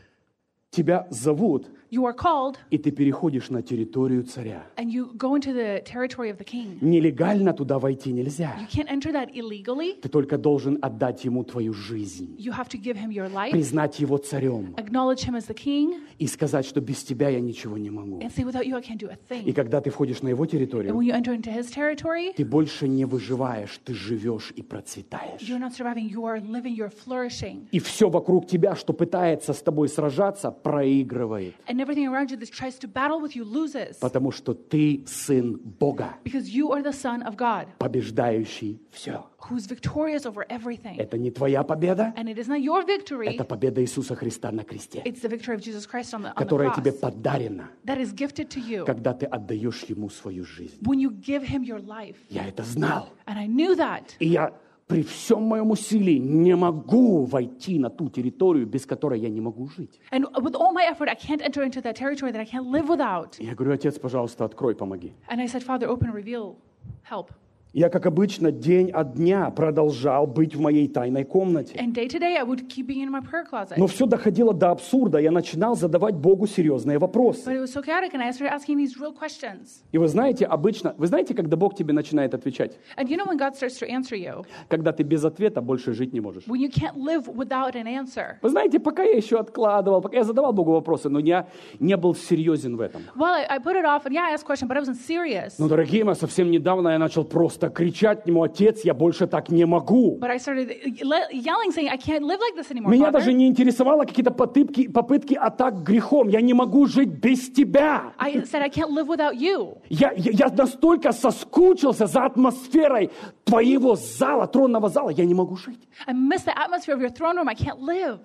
Тебя зовут, You are called и ты переходишь на территорию царя. and you go into the territory of the king. Нелегально туда войти нельзя. You can't enter that illegally. Ты только должен отдать ему твою жизнь, You have to give him your life, признать его царем acknowledge him as the king, и сказать, что без тебя я ничего не могу. and say, without you, I can't do a И thing. когда ты входишь на его And территорию, when you enter into his territory, ты больше не выживаешь, ты живешь и процветаешь. you're not surviving, you are living, you're flourishing. И все вокруг тебя, что пытается с тобой сражаться, проигрывает. And everything around you that tries to battle with you loses. Потому что ты сын Бога, Because you are the son of God, побеждающий все. who's victorious over everything. Это не твоя победа, And it is not your victory, это победа Иисуса Христа на кресте, it's the victory of Jesus Christ on the которая тебе cross подарена, that is gifted to you когда ты отдаешь Ему свою жизнь. when you give him your life. Я это знал. And I knew that. И я при всем моем усилии не могу войти на ту территорию, без которой я не могу жить. And with all my effort, I can't enter into that territory that I can't live without. Я говорю, Отец, пожалуйста, открой, помоги. And I said, Father, open and reveal, help. Я, как обычно, день от дня продолжал быть в моей тайной комнате. And day to day, I would keep being in my prayer closet. Но все доходило до абсурда. Я начинал задавать Богу серьезные вопросы. But it was so chaotic, and I started asking these real questions. И вы знаете, обычно, вы знаете, когда Бог тебе начинает отвечать? And you know when God starts to answer you? Когда ты без ответа больше жить не можешь. When you can't live without an answer. Вы знаете, пока я еще откладывал, пока я задавал Богу вопросы, но я не был серьезен в этом. Well, I put it off, and yeah, I asked questions, but I wasn't serious. Но, дорогие мои, совсем недавно я начал просто кричать к Нему: Отец, я больше так не могу. But I started yelling, saying, I can't live like this anymore, Меня Father. даже не интересовало какие-то попытки атак грехом. Я не могу жить без Тебя. I said, I can't live without you. Я настолько соскучился за атмосферой Твоего зала, тронного зала, я не могу жить. I miss the atmosphere of your throne room. I can't live.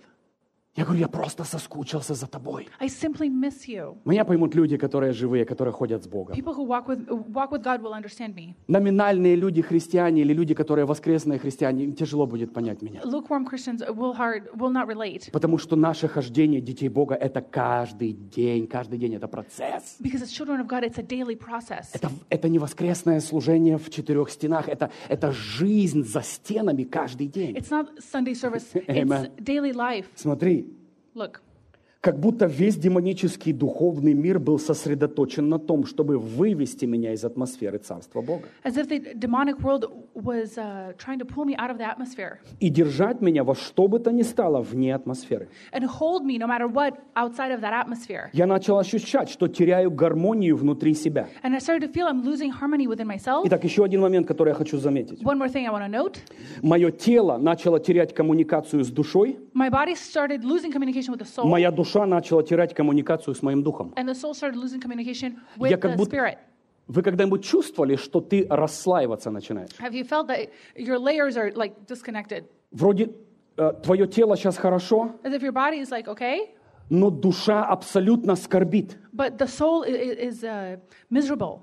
Я говорю, я просто соскучился за Тобой. I simply miss you. Меня поймут люди, которые живые, которые ходят с Богом. People who walk with God will understand me. Номинальные люди, христиане, или люди, которые воскресные христиане, им тяжело будет понять меня. Lukewarm Christians will not relate. Потому что наше хождение детей Бога — это каждый день это процесс. Because as children of God, it's a daily process. Это не воскресное служение в 4 стенах, это жизнь за стенами каждый день. It's not Sunday service. Amen. It's daily life. Смотри, Look, Как будто весь демонический духовный мир был сосредоточен на том, чтобы вывести меня из атмосферы Царства Бога. As if the demonic world was trying to pull me out of the atmosphere И держать меня во что бы то ни стало вне атмосферы. and hold me no matter what outside of that atmosphere. Я начал ощущать, что теряю гармонию внутри себя. And I started to feel I'm losing harmony within myself. Итак, еще один момент, который я хочу заметить. One more thing I want to note. Мое тело начало терять коммуникацию с душой, My body started losing communication with the soul, моя душа начала терять коммуникацию с моим духом. and the soul started losing communication Я with как the будто... spirit. Вы когда-нибудь чувствовали, что ты расслаиваться начинаешь? Have you felt that your layers are like disconnected? Вроде твое тело сейчас хорошо, As if your body is like, okay, но душа абсолютно скорбит. but the soul is miserable.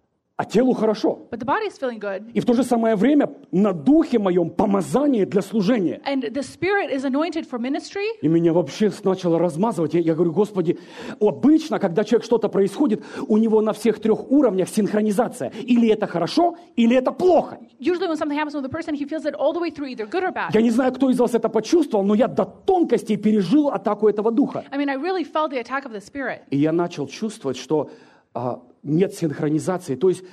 А телу хорошо. But the body is feeling good. И в то же самое время на духе моем помазание для служения. And the spirit is anointed for ministry. И меня вообще начало размазывать. Я говорю, Господи, обычно, когда человек что-то происходит, у него на всех 3 уровнях синхронизация. Или это хорошо, или это плохо. Usually when something happens with a person, he feels it all the way through, either good or bad. Я не знаю, кто из вас это почувствовал, но я до тонкостей пережил атаку этого духа. I mean, I really felt the attack of the spirit. И я начал чувствовать, что нет синхронизации. То есть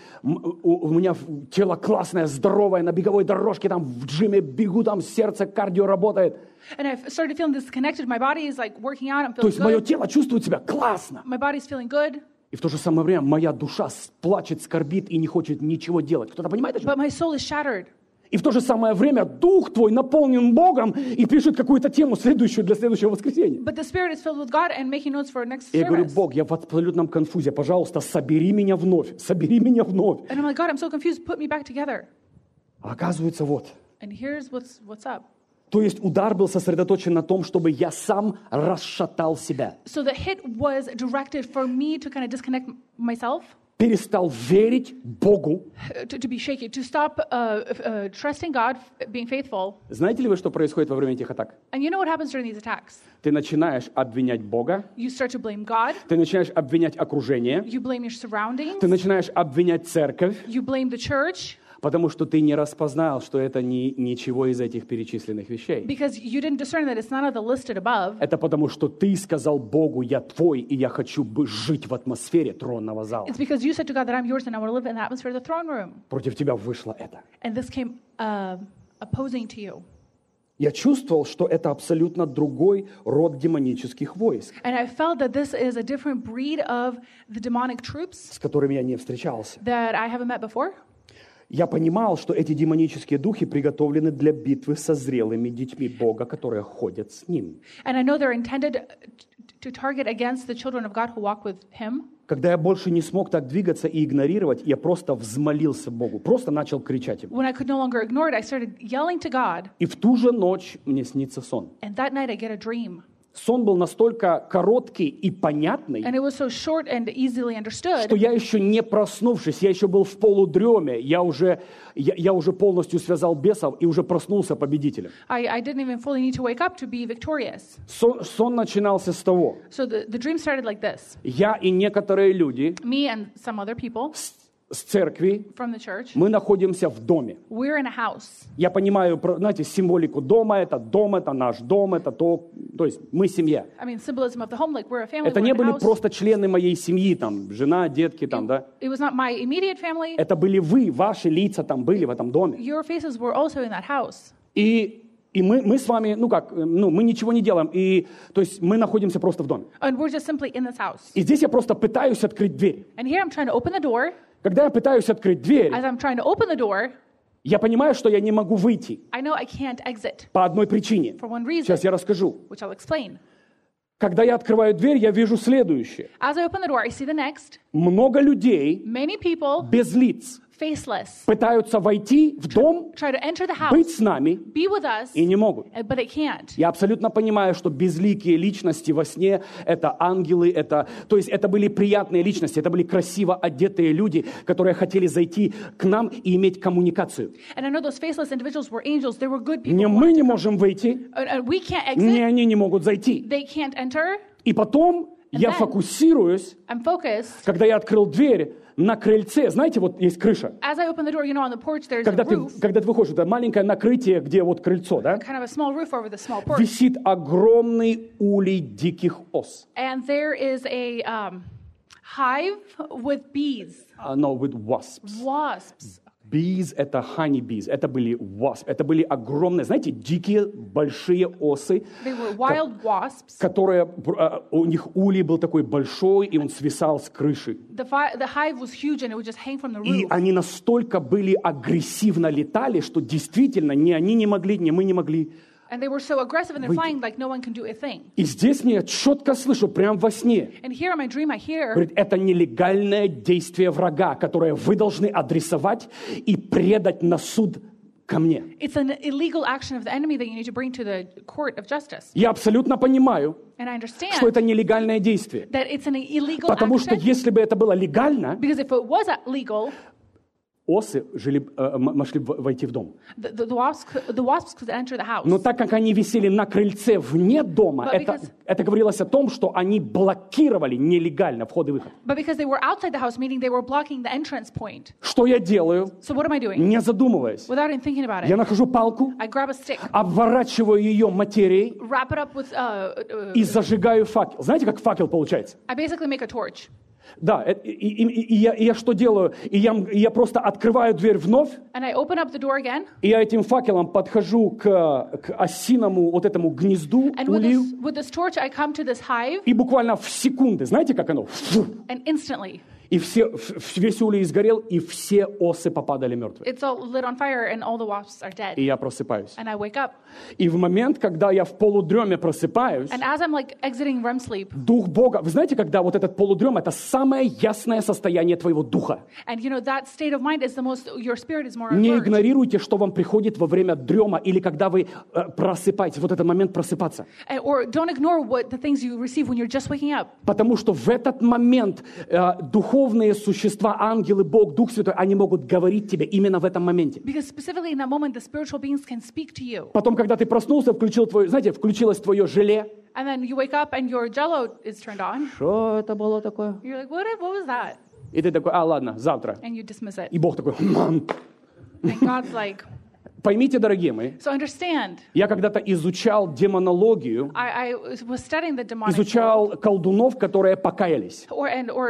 у меня тело классное, здоровое, на беговой дорожке, там в джиме бегу, там сердце, кардио работает. And I started feeling disconnected. My body is like working out. I'm То feeling есть мое good. тело чувствует себя классно. My body's feeling good. И в то же самое время моя душа плачет, скорбит и не хочет ничего делать. Кто-то понимает, о чем? But my soul is сhattered. И в то же самое время дух твой наполнен Богом и пишет какую-то тему следующую для следующего воскресенья. But the spirit is filled with God and making notes for next И я говорю, service. Бог, я в абсолютном конфузе. Пожалуйста, собери меня вновь. Собери меня вновь. And I'm like, God, I'm so confused. Put me back together. А оказывается, вот. And here's what's up. То есть удар был сосредоточен на том, чтобы я сам расшатал себя. So the hit was directed for me to kind of disconnect myself, Перестал верить Богу. to be shaky, to stop trusting God, being faithful. Знаете ли вы, что происходит во время этих атак? And you know what happens during these attacks? Ты начинаешь обвинять Бога, You start to blame God. ты начинаешь обвинять окружение, You blame your surroundings. ты начинаешь обвинять церковь, You blame the church потому что ты не распознал, что это ничего из этих перечисленных вещей. because you didn't discern that it's none of the listed above. Это потому что ты сказал Богу, я твой, и я хочу жить в атмосфере тронного зала. It's because you said to God that I'm yours and I want to live in the atmosphere of the throne room. Против тебя вышло это. And this came opposing to you. Я чувствовал, что это абсолютно другой род демонических войск, And I felt that this is a different breed of the demonic troops с которыми я не встречался. that I haven't met before. Я понимал, что эти демонические духи приготовлены для битвы со зрелыми детьми Бога, которые ходят с Ним. And I know they're intended to target against the children of God who walk with Him. Когда я больше не смог так двигаться и игнорировать, я просто взмолился Богу, просто начал кричать Ему. When I could no longer ignore it, I started yelling to God. И в ту же ночь мне снится сон. And that night I get a dream. Сон был настолько короткий и понятный, And it was so short and easily understood что я еще не проснувшись, я еще был в полудреме, я уже полностью связал бесов и уже проснулся победителем. I didn't even fully need to wake up to be victorious. Сон начинался с того. So the dream started like this. Я и некоторые люди Me and some other people с церкви, from the church, мы находимся в доме. we're in a house. Я понимаю, знаете, символику дома, это наш дом, это то есть мы семья. I mean, symbolism of the home, like we're a family, Это we're не in a были house. просто члены моей семьи, там, жена, детки, там, да. It was not my immediate family. Это были вы, ваши лица там были в этом доме. Your faces were also in that house. И мы с вами, мы ничего не делаем, то есть мы находимся просто в доме. And we're just simply in this house. И здесь я просто пытаюсь открыть дверь. And here I'm trying to open the door. Когда я пытаюсь открыть дверь, As I'm trying to open the door, я понимаю, что я не могу выйти I know I can't exit по одной причине. for one reason, Сейчас я расскажу. which I'll explain. Когда я открываю дверь, я вижу следующее. As I open the door, I see the next. Много людей Many people, без лиц faceless, пытаются войти в дом, try to enter the быть house, с нами be with us, и не могут. but they can't. Я абсолютно понимаю, что безликие личности во сне — это ангелы, то есть это были приятные личности, это были красиво одетые люди, которые хотели зайти к нам и иметь коммуникацию. And I know those faceless individuals were angels. They were good people. Не мы не можем выйти, And we can't не exit. они не могут зайти. They can't enter. И потом я then- фокусируюсь, I'm focused. когда я открыл дверь, на крыльце, знаете, вот есть крыша. as I open the door, on the porch there's a roof, Когда ты выходишь, это маленькое накрытие, где вот крыльцо, да? kind of a small roof over the small porch. Висит огромный улей диких ос. And there is a hive with bees, No, with wasps. wasps. Bees — это honey bees, это были wasps, это были огромные, знаете, дикие большие осы, They were wild wasps. которые, у них улей был такой большой, и он свисал с крыши. The hive was huge and it would just hang from the И roof. они настолько были агрессивно летали, что действительно ни они не могли, ни мы не могли. And they were so aggressive in their flying, like no one can do a thing. И здесь я четко слышу, прямо во сне, And here in my dream, I hear говорит, это нелегальное действие врага, которое вы должны адресовать и предать на суд ко мне. it's an illegal action of the enemy that you need to bring to the court of justice. Я абсолютно понимаю, And I understand что это нелегальное действие. that it's an illegal Потому что action. если бы это было легально, Because if it was legal, осы могли войти в дом. the wasps could enter the house. Но так как они висели на крыльце вне дома, But because- это говорилось о том, что они блокировали нелегально вход и выход. But because they were outside the house, meaning they were blocking the entrance point. Что я делаю, So what am I doing? не задумываясь? Without even thinking about Я it, нахожу палку, I grab a stick, обворачиваю ее материей wrap it up with, и зажигаю факел. Знаете, как факел получается? I basically make a torch. Да, и я что делаю? И я просто открываю дверь вновь, And I open up the door again, и я этим факелом подхожу к осиному вот этому гнезду, and улью, with this torch, I come to this hive, и буквально в секунды, знаете, как оно? Фу! and instantly, И весь улей сгорел, и все осы попадали мертвые. it's all lit on fire, and all the wasps are dead. И я просыпаюсь. And I wake up. И в момент, когда я в полудреме просыпаюсь, And as I'm like exiting REM sleep, Дух Бога, вы знаете, когда вот этот полудрем, это самое ясное состояние твоего духа. and that state of mind is the most, your spirit is more Не alert. игнорируйте, что вам приходит во время дрема или когда вы просыпаетесь, вот этот момент просыпаться. Or don't ignore the things you receive when you're just waking up. Потому что в этот момент духовные существа, ангелы, Бог, Дух Святой, они могут говорить тебе именно в этом моменте. Because specifically in that moment, the spiritual beings can speak to you. Потом, когда ты проснулся, включилось твое желе. And then you wake up and your jello is turned on. Что это было такое? You're like, what was that? И ты такой, ладно, завтра. And you dismiss it. И Бог такой, мам. And God's like, Поймите, дорогие мои, so understand, я когда-то изучал демонологию, I was studying the demonic world, изучал колдунов, которые покаялись. or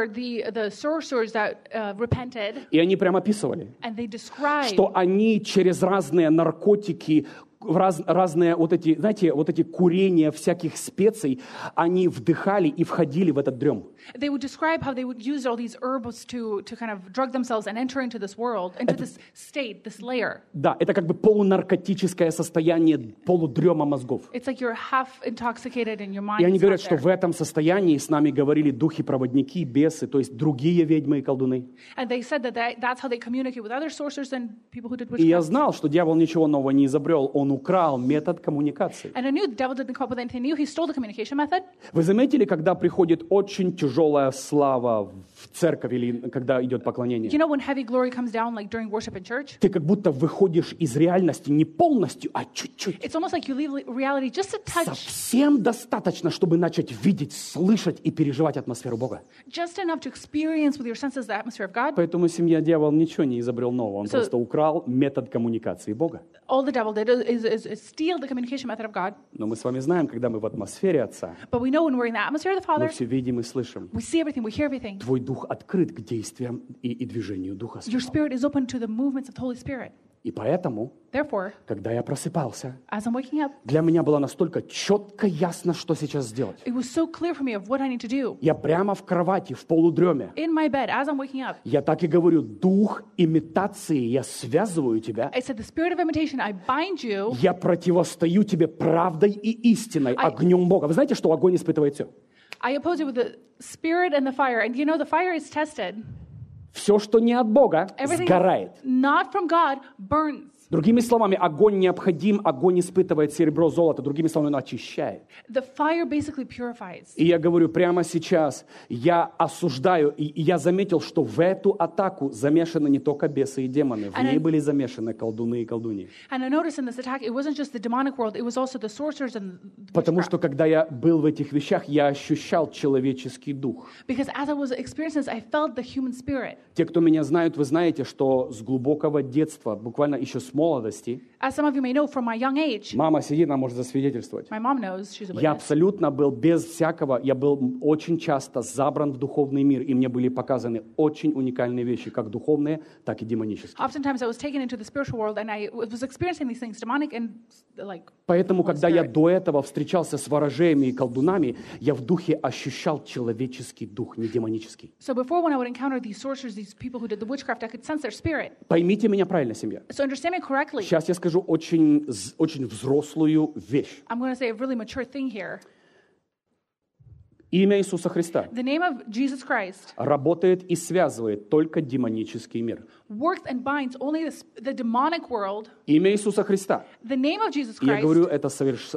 the sorcerers that repented, И они прямо описывали, and they describe что они через разные наркотики, разные вот эти, знаете, вот эти курения всяких специй, они вдыхали и входили в этот дрем. they would describe how they would use all these herbs to kind of drug themselves and enter into this world, into this state, this layer. Да, это как бы полунаркотическое состояние полудрема мозгов. It's like you're half intoxicated and your mind И они is говорят, not что there. в этом состоянии с нами говорили духи-проводники, бесы, то есть другие ведьмы и колдуны. And they said that that's how they communicate with other sorcerers and people who did И я witchcraft. знал, что дьявол ничего нового не изобрел, он украл метод коммуникации. And I knew the devil didn't come up with anything new. He stole the communication method. Вы заметили, когда приходит очень тяжелая слава в церковь или когда идет поклонение? You know when heavy glory comes down, like during worship in church? Ты как будто выходишь из реальности не полностью, а чуть-чуть. It's almost like you leave reality just a touch, Совсем достаточно, чтобы начать видеть, слышать и переживать атмосферу Бога. just enough to experience with your senses the atmosphere of God. Поэтому семья дьявол ничего не изобрел нового, он просто украл метод коммуникации Бога. All the devil did is steal the communication method of God. Но мы с вами знаем, когда мы в атмосфере Отца, But we know when we're in the atmosphere of the мы Father, все видим и слышим. we see everything, we hear everything. Твой дух открыт к действиям и движению Духа Your Святого. spirit is open to the movements of the Holy Spirit. И поэтому, Therefore, когда я просыпался, as I'm waking up, для меня было настолько четко ясно, что сейчас сделать. it was so clear for me of what I need to do. Я прямо в кровати, в полудреме. In my bed, as I'm waking up, Я так и говорю, дух имитации, я связываю тебя. I said, the spirit of imitation, I bind you. Я противостою тебе правдой и истиной, огнем Бога. Вы знаете, что огонь испытывает все? I oppose it with the spirit and the fire. And the fire is tested. Все, что не от Бога, Everything сгорает. not from God burns. Другими словами, огонь необходим, огонь испытывает серебро, золото. Другими словами, он очищает. The fire basically purifies. И я говорю прямо сейчас, я осуждаю, и я заметил, что в эту атаку замешаны не только бесы и демоны, в ней были замешаны колдуны и колдуньи. And I noticed in this attack, it wasn't just the demonic world, it was also the sorcerers and the Потому witchcraft. что, когда я был в этих вещах, я ощущал человеческий дух. Because as I was experiencing this, I felt the human spirit. Те, кто меня знают, вы знаете, что с глубокого детства, буквально еще с молодости, As some of you may know, from my young age, мама сидит, она может засвидетельствовать. my mom knows, she's a Я witness. абсолютно был без всякого, я был очень часто забран в духовный мир, и мне были показаны очень уникальные вещи, как духовные, так и демонические. Oftentimes I was taken into the spiritual world and I was experiencing these things, demonic and like Поэтому, Holy когда я Spirit. до этого встречался с ворожеями и колдунами, я в духе ощущал человеческий дух, не демонический. So before when I would encounter these sorcerers, these people who did the witchcraft, I could sense their spirit. Поймите меня правильно, семья. So understand me correctly. Сейчас я скажу очень взрослую вещь. I'm going to say a really mature thing here. Имя Иисуса Христа The name of Jesus Christ работает и связывает только демонический мир. works and binds only the demonic world. Имя Иисуса Христа. The name of Jesus И я Christ, говорю это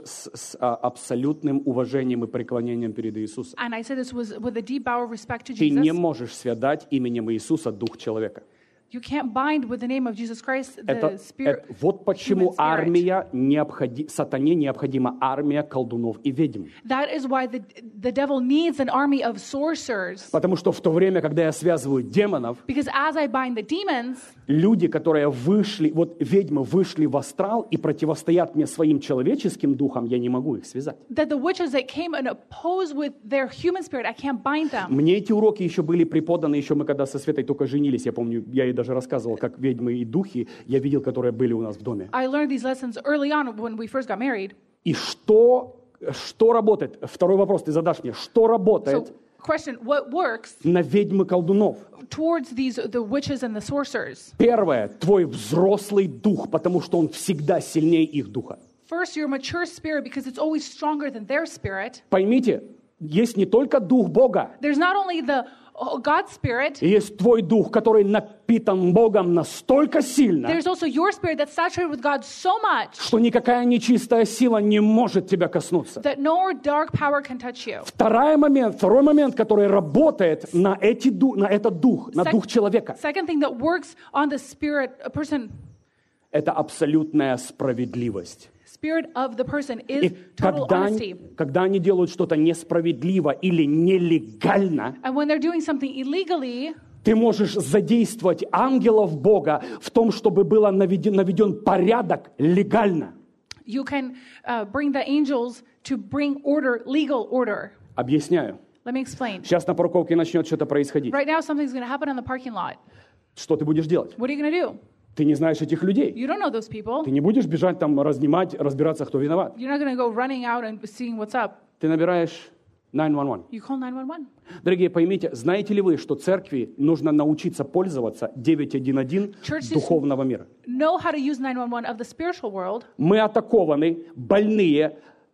с абсолютным уважением и преклонением перед Иисусом. and I say this was with a deep bow of respect to Ты не Jesus. можешь связать именем Иисуса дух человека. You can't bind with the name of Jesus Christ the spirit. Вот почему human spirit. сатане необходима армия колдунов и ведьм. That is why the devil needs an army of sorcerers. Потому что в то время, когда я связываю демонов, Because as I bind the demons, люди, которые вышли, вот ведьмы вышли в астрал и противостоят мне своим человеческим духом, я не могу их связать. that the witches that came and opposed with their human spirit, I can't bind them. Мне эти уроки еще были преподаны, еще мы когда со Светой только женились, я помню, я ей даже рассказывал, как ведьмы и духи, я видел, которые были у нас в доме. I learned these lessons early on when we first got married. И что работает? Второй вопрос ты задашь мне. Что работает So, question, what works на ведьмы колдунов? towards the witches and the sorcerers? Первое, твой взрослый дух, потому что он всегда сильнее их духа. First, your mature spirit, because it's always stronger than their spirit. Поймите, есть не только дух Бога, There's not only the God's spirit, есть твой дух, который напитан Богом настолько сильно, there's also your spirit that's saturated with God so much что никакая нечистая сила не может тебя коснуться. that no dark power can touch you. Второй момент, который работает на этот дух, на дух человека, Second thing that works on the spirit, a person, это абсолютная справедливость. spirit of the person И is total honesty. когда они делают что-то несправедливо или нелегально, And when they're doing something illegally, ты можешь задействовать ангелов Бога в том, чтобы был наведен порядок легально. you can bring the angels to bring order, legal order. Объясняю. Let me explain. Сейчас на парковке начнет что-то происходить. Right now, something's going to happen on the parking lot. Что ты будешь делать? What are you going to do? Ты не знаешь этих людей. You don't know those people. Ты не будешь бежать там, разбираться, кто виноват. You're not going to go running out and seeing what's up. Ты набираешь 911. You call 911. Дорогие, поймите, знаете ли вы, что церкви нужно научиться пользоваться 911 Churches- духовного мира? Know how to use 911 of the spiritual world. Мы атакованы, больные,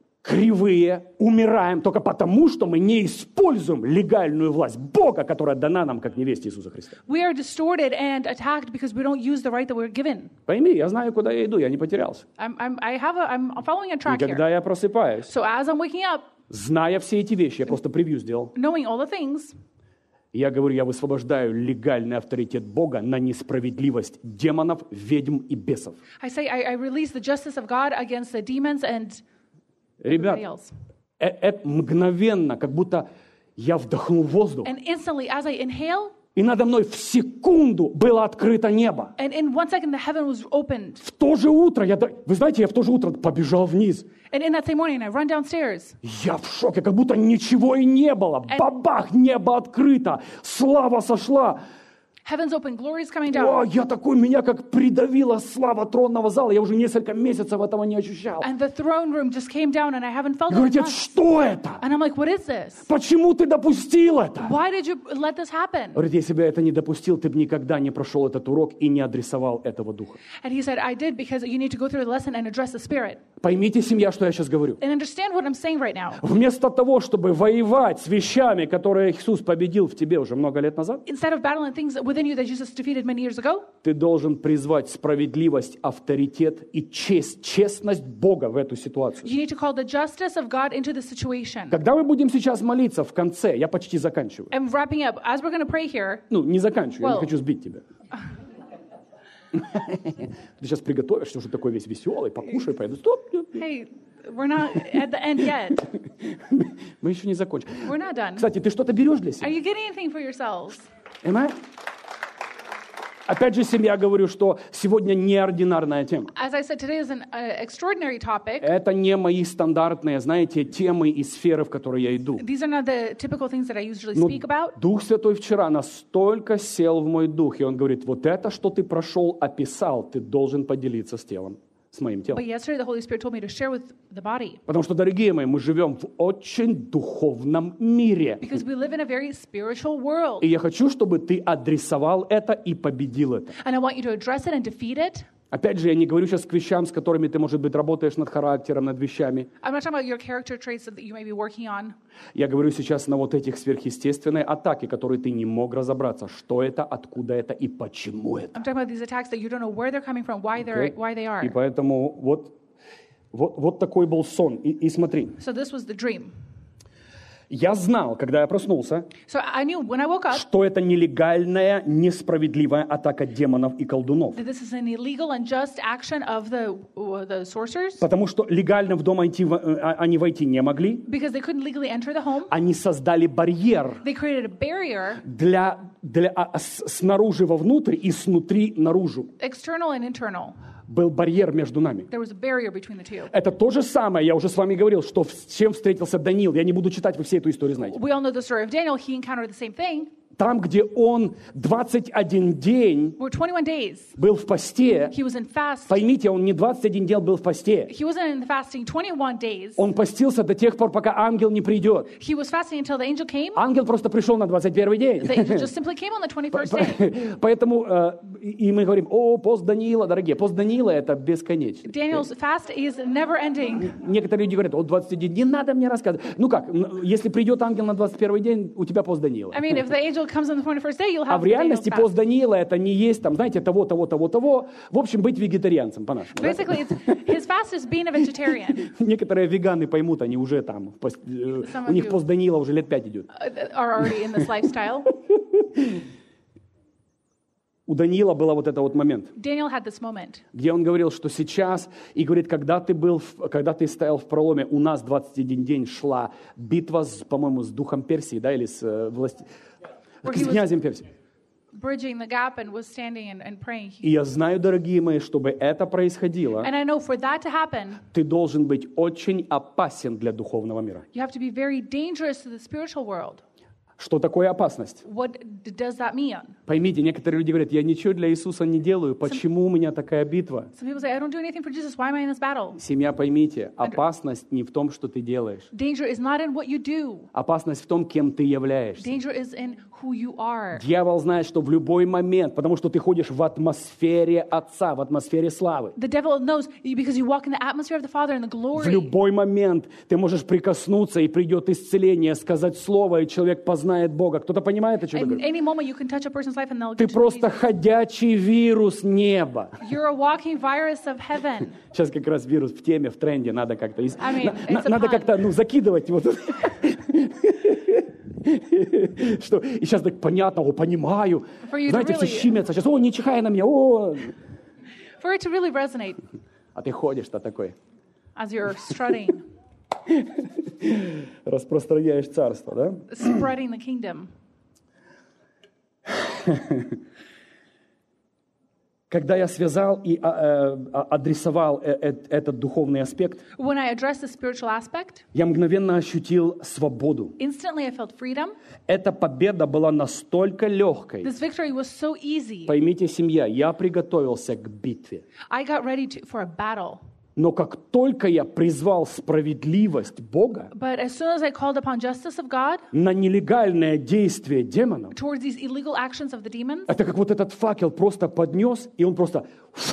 кривые, умираем только потому, что мы не используем легальную власть Бога, которая дана нам как невесте Иисуса Христа. We are distorted and attacked because we don't use the right that we're given. Пойми, я знаю, куда я иду, я не потерялся. I'm following a И track here. когда я просыпаюсь, So as I'm waking up, зная все эти вещи, я просто превью сделал, knowing all the things, я говорю, я высвобождаю легальный авторитет Бога на несправедливость демонов, ведьм и бесов. I say I release the justice of God against the demons and Ребят, everybody else. это мгновенно, как будто я вдохнул воздух, And instantly, as I inhale, и надо мной в секунду было открыто небо. and in 1 second the heaven was opened. В то же утро, вы знаете, я в то же утро побежал вниз. And in that same morning, I run downstairs. Я в шоке, как будто ничего и не было. Бабах, небо открыто, слава сошла. Heaven's open, glory is coming О, down. я такой, меня как придавила слава тронного зала. Я уже несколько месяцев этого не ощущал. And the throne room just came down, and I haven't felt Я it говорю, in отец, months. что это? And I'm like, what is this? Почему ты допустил это? Why did you let this happen? Говорит, если бы я это не допустил, ты бы никогда не прошел этот урок и не адресовал этого духа. And he said, I did because you need to go through the lesson and address the spirit. Поймите, семья, что я сейчас говорю. And understand what I'm saying right now. Вместо того, чтобы воевать с вещами, которые Иисус победил в тебе уже много лет назад, Instead of battling things with within you that Jesus defeated many years ago. Ты должен призвать справедливость, авторитет и честность Бога в эту ситуацию. You need to call the justice of God into the situation. Когда мы будем сейчас молиться в конце, я почти заканчиваю. And wrapping up, as we're going to pray here, Ну, не заканчиваю, я не Well. хочу сбить тебя. Ты сейчас приготовишься, уже такой весь веселый, покушай, пойду. Стоп! hey, we're not at the end yet. Мы еще не закончили. We're not done. Кстати, ты что-то берешь для Are себя? you getting anything for yourselves? Amen? Опять же, семья, говорю, что сегодня неординарная тема. As I said, today is an extraordinary topic. Это не мои стандартные, знаете, темы и сферы, в которые я иду. These are not the typical things that I usually Но speak about. Дух Святой вчера настолько сел в мой дух, и Он говорит, вот это, что ты прошел, описал, ты должен поделиться с телом, с моим телом. But yesterday the Holy Spirit told me to share with the body. Потому что, дорогие мои, мы живем в очень духовном мире. Because we live in a very spiritual world. И я хочу, чтобы ты адресовал это и победил это. And I want you to address it and defeat it. Опять же, я не говорю сейчас к вещам, с которыми ты, может быть, работаешь над характером, над вещами. I'm not talking about your character traits that you may be working on. Я говорю сейчас на вот этих сверхъестественные атаки, которые ты не мог разобраться, что это, откуда это и почему это. I'm talking about these attacks that you don't know where they're coming from, why they are. И поэтому вот такой был сон. И смотри, So this was the dream. я знал, когда я проснулся, So I knew when I woke up что это нелегальная, несправедливая атака демонов и колдунов. that this is an illegal and just action of the sorcerers Потому что легально в дом они войти не могли. because they couldn't legally enter the home. Они создали барьер They created a barrier, снаружи вовнутрь и снутри наружу. external and internal. Был барьер между нами. There was a barrier between the two. Это то же самое, я уже с вами говорил, что с чем встретился Даниил. Я не буду читать, вы все эту историю знаете. We all know the story of Daniel. He encountered the same thing. Там, где он 21 день For 21 days, был в посте, he was in fast. поймите, он не 21 день был в посте. He wasn't in the fasting 21 days. Он постился до тех пор, пока ангел не придет. He was fasting until the angel came. Ангел просто пришел на 21 день. The angel just simply came on the 21st day. Поэтому и мы говорим, пост Даниила, дорогие, пост Даниила это бесконечно. Daniel's fast is never ending. Некоторые люди говорят, 21 день, не надо мне рассказывать. Ну как, если придет ангел на 21 день, у тебя пост Даниила. I mean, if the angel comes on the 21st day, you'll А have в the Daniel's реальности fast. пост Даниила это не есть, там, знаете, того. В общем, быть вегетарианцем, по-нашему. Да? Basically, his fast is being a vegetarian. Некоторые веганы поймут, они уже там, у них you- пост Даниила уже лет 5 идет. Are already in this lifestyle. У Даниила был вот этот вот момент, Daniel had this moment. где он говорил, что сейчас, и говорит, когда ты стоял в проломе, у нас 21 день шла битва, по-моему, с духом Персии, да, или с князем Персии. Bridging the gap and was standing and praying. И я знаю, дорогие мои, чтобы это происходило, And I know for that to happen, ты должен быть очень опасен для духовного мира. you have to be very dangerous to the spiritual world. Что такое опасность? What does that mean? Поймите, некоторые люди говорят, я ничего для Иисуса не делаю, почему у меня такая битва? Some people say, I don't do anything for Jesus. Why am I in this battle? Семья, поймите, опасность не в том, что ты делаешь. Danger is not in what you do. Опасность в том, кем ты являешься. Danger is in who you are. Дьявол знает, что в любой момент, потому что ты ходишь в атмосфере Отца, в атмосфере славы. The devil knows because you walk in the atmosphere of the Father and the В glory. любой момент ты можешь прикоснуться, и придет исцеление, сказать слово, и человек познает Бога. Кто-то понимает, о чем я In говорю? any moment you can touch a person's life and they'll Ты get to просто Jesus. ходячий вирус неба. You're a walking virus of heaven. Сейчас как раз вирус в теме, в тренде, надо как-то I mean, it's a надо pun. как-то закидывать его тут. Что, и сейчас так понятно, понимаю. For you to Знаете, все really- щимятся. Сейчас, не чихай на меня, For it to really resonate А ты ходишь-то такой, as you're strutting, распространяешь царство, да? spreading the kingdom. Когда я связал и адресовал этот духовный аспект, When I addressed the spiritual aspect, я мгновенно ощутил свободу. instantly I felt freedom. Эта победа была настолько легкой. This victory was so easy. Поймите, семья, я приготовился к битве. I got ready for a battle. Но как только я призвал справедливость Бога But as soon as I called upon justice of God на нелегальное действие демонов, towards these illegal actions of the demons, это как вот этот факел просто поднес, и он просто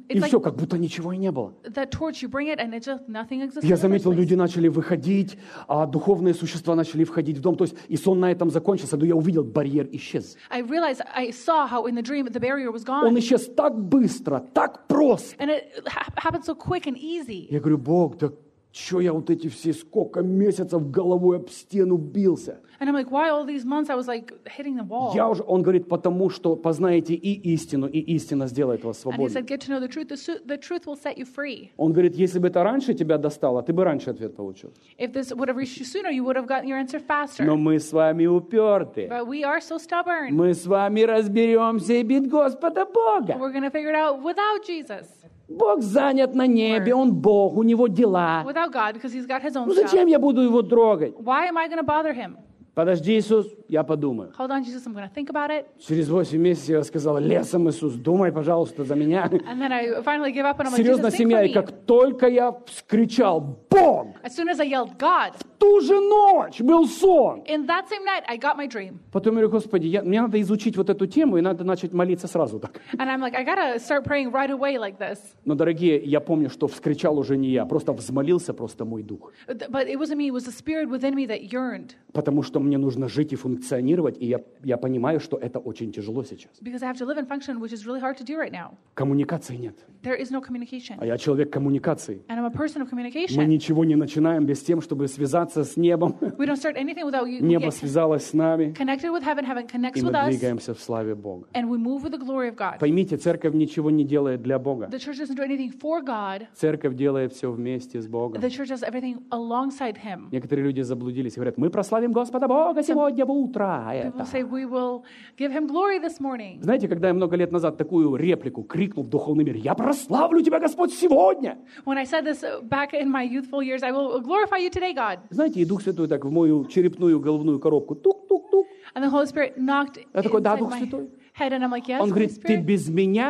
И все, как будто ничего и не было. That torch, you bring it and it just nothing exists. Я in the first заметил, place. люди начали выходить, а духовные существа начали входить в дом. То есть, и сон на этом закончился, но я увидел, барьер исчез. I realized, I saw how in the dream the barrier was Он gone. исчез так быстро, так просто. And it happened so quick and easy. Я говорю, Бог, да что я вот эти все сколько месяцев головой об стену бился? And I'm like, why all these months I was like hitting the wall? Он говорит, потому что познаете и истина сделает вас And he свободным. said, get to know the truth will set you free. Он говорит, если бы это раньше тебя достало, ты бы раньше ответ получил. If this would have reached you sooner, you would have gotten your answer faster. Но мы с вами уперты. But we are so stubborn. Мы с вами разберемся и без Господа Бога. We're going to figure it out without Jesus, Бог занят на небе, Он Бог, у Него дела. without God, because he's got his own Ну зачем stuff. я буду Его трогать? Why am I going to bother him? Подожди, Иисус, я подумаю. Hold on, Jesus, I'm going to think about it. Через 8 месяцев я сказал, лесом, Иисус, думай, пожалуйста, за меня. And then I finally give up and I'm like, Серьезно, Jesus, think семья, for и me. как только я вскричал «Бог!», As soon as I yelled, God, в ту же ночь был сон. in that same night, I got my dream. Потом я говорю, Господи, мне надо изучить вот эту тему, и надо начать молиться сразу так. And I'm like, I got to start praying right away like this. Но, дорогие, я помню, что вскричал уже не я, просто взмолился просто мой дух. But it wasn't me, it was the spirit within me that yearned. Потому что мне нужно жить и функционировать, и я понимаю, что это очень тяжело сейчас. Because I have to live and function, which is really hard to do right now. Коммуникации нет. There is no communication. А я человек коммуникации. And I'm a person of Мы communication. ничего не начинаем без тем, чтобы связаться с небом. We don't start anything without you. We Небо get связалось с нами, connected with heaven, heaven и connects мы with us, двигаемся в славе Бога. and we move with the glory of God. Поймите, церковь ничего не делает для Бога. The church doesn't do anything for God. Церковь делает все вместе с Богом. The church does everything alongside Him. Некоторые люди заблудились и говорят, мы прославим Господа Бога сегодня в утро. People say, we will give Him glory this morning. Знаете, когда я много лет назад такую реплику крикнул в духовный мир, я прославлю тебя, Господь, сегодня. When I said this back in my youthful years, I will glorify you today, God. Знаете, и Дух Святой так в мою черепную головную коробку, тук-тук-тук. And the Holy Spirit knocked Я такой, да, inside Дух my Святой. head, and I'm like, yes, Он Holy говорит, ты Spirit. без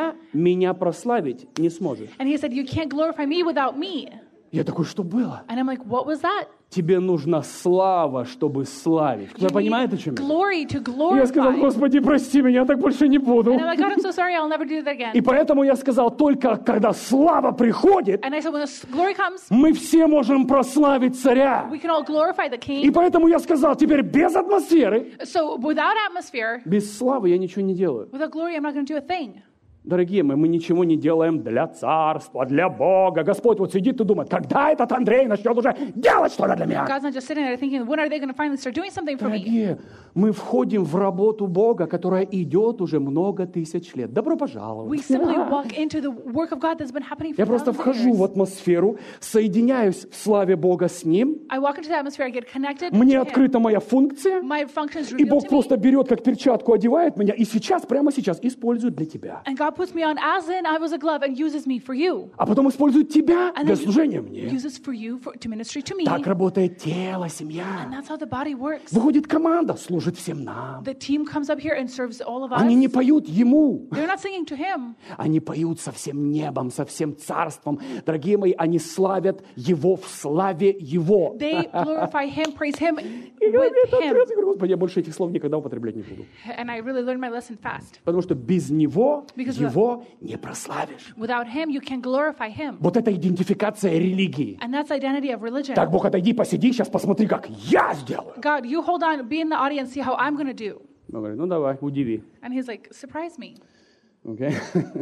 меня прославить не сможешь. And He said, you can't glorify me without me. Я такой, что было? And I'm like, what was that? Тебе нужна слава, чтобы славить. Кто You понимает, о need чем я? glory to Я сказал, glorify. Господи, прости меня, я так больше не буду. And I'm like, God, I'm so sorry, I'll never do that И again. поэтому я сказал, только когда слава приходит, And I said, when the glory comes, мы все можем прославить царя. we can all glorify the И King. поэтому я сказал, теперь без атмосферы, So without atmosphere, без славы я ничего не делаю. without glory, I'm not going to do a thing. Дорогие мои, мы ничего не делаем для царства, для Бога. Господь вот сидит и думает, когда этот Андрей начнет уже делать что-то для меня? God's not just sitting there thinking, when are they going to finally start doing something for me? Дорогие, мы входим в работу Бога, которая идет уже много тысяч лет. Добро We пожаловать. simply walk into the work of God that's been happening for Я просто thousands of вхожу в years. атмосферу, соединяюсь в славе Бога с Ним, I walk into the atmosphere, I get connected мне to Him. открыта моя функция, My function is и Бог revealed to me. просто берет, как перчатку, одевает меня, и сейчас, прямо сейчас, использует для тебя. And God puts me on as in I was a glove and uses me for you. А потом использует тебя And для then служения мне. uses for you to ministry to me. Так работает тело, And семья. that's how the body works. Выходит команда, служит всем нам. The team comes up here and serves all of us. Они не поют Ему. They're not singing to Him. Они поют со всем небом, со всем царством. Дорогие мои, они славят Его в славе Его. They glorify Him, praise Him И говорю, with это Him. отрезок, говорю, Господи, я больше этих слов никогда употреблять не буду. And I really learned my lesson fast. Потому что без Него Because Его не прославишь. Without Him, you can't glorify Him. Вот это идентификация религии. And that's identity of religion. Так, Бог, отойди, посиди, сейчас посмотри, как я сделаю. God, you hold on, be in the audience, see how I'm going to do. Он говорит, ну давай, удиви. And He's like, surprise me. Окей?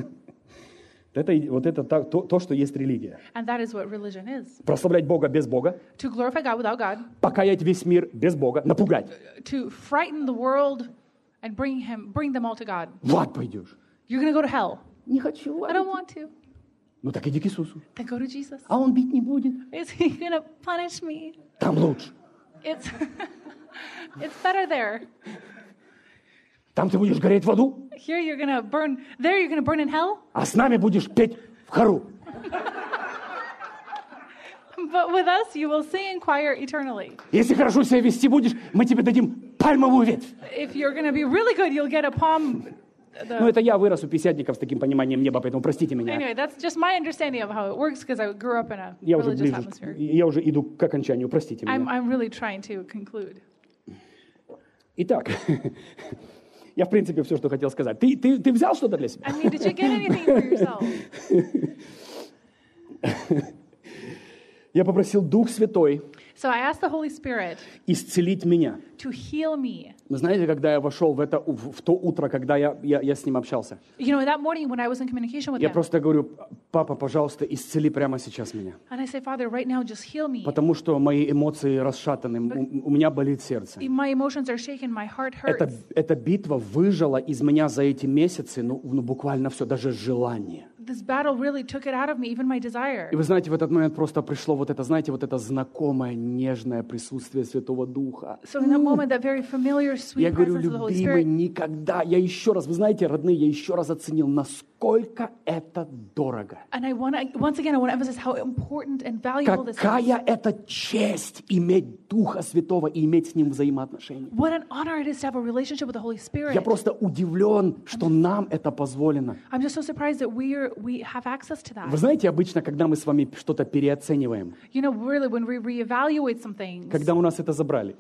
Вот это то, что есть религия. And that is what religion is. Прославлять Бога без Бога, To glorify God without God, покаять весь мир без Бога, напугать. to frighten the world and bring them all to God. В ад пойдешь. You're going to go to hell. Не хочу. I don't want to. Ну так иди к Иисусу. Then go to Jesus. А Он бить не будет. Is He going to punish me? Там лучше. It's better there. Там ты будешь гореть в аду, Here you're going to burn. There you're going to burn in hell. а с нами будешь петь в хору. But with us, you will sing in choir eternally. Если хорошо себя вести будешь, мы тебе дадим пальмовую ветвь. If you're going to be really good, you'll get a palm. Ну это я вырос у пятидесятников с таким пониманием неба, поэтому простите меня. Anyway, that's just my understanding of how it works because I grew up in a Я уже religious ближе, atmosphere. я уже иду к окончанию, простите меня. I'm really trying to conclude. Итак, Я, в принципе, все, что хотел сказать. Ты взял что-то для себя? I mean, did you get anything for yourself? Я попросил Дух Святой So I asked the Holy Spirit исцелить меня. to heal me. Вы знаете, когда я вошел в то утро, когда я с ним общался, You know, that morning when I was in communication with я him, просто говорю: папа, пожалуйста, исцели прямо сейчас меня. and I say, Father, right now, just heal me. Потому что мои эмоции расшатаны, у меня болит сердце. My emotions are shaken, my heart hurts. Эта битва выжила из меня за эти месяцы, ну буквально все, даже желание. This battle really took it out of me, even my desire. И вы знаете, в этот момент просто пришло вот это знакомое, нежное присутствие Святого Духа. So in that moment, that very familiar, Я sweet говорю: presence of the Holy любимый, Spirit, никогда, я еще раз, вы знаете, родные, я еще раз оценил, насколько это дорого. and once again, I want to emphasize how important and valuable this is. Какая это честь иметь Духа Святого и иметь с Ним взаимоотношения. What an honor it is to have a relationship with the Holy Spirit. Я просто удивлен, что нам это позволено. I'm just so surprised that we have access to Вы that. знаете, обычно, когда мы с вами что-то переоцениваем, You know, really, when we reevaluate some things, когда у нас это забрали,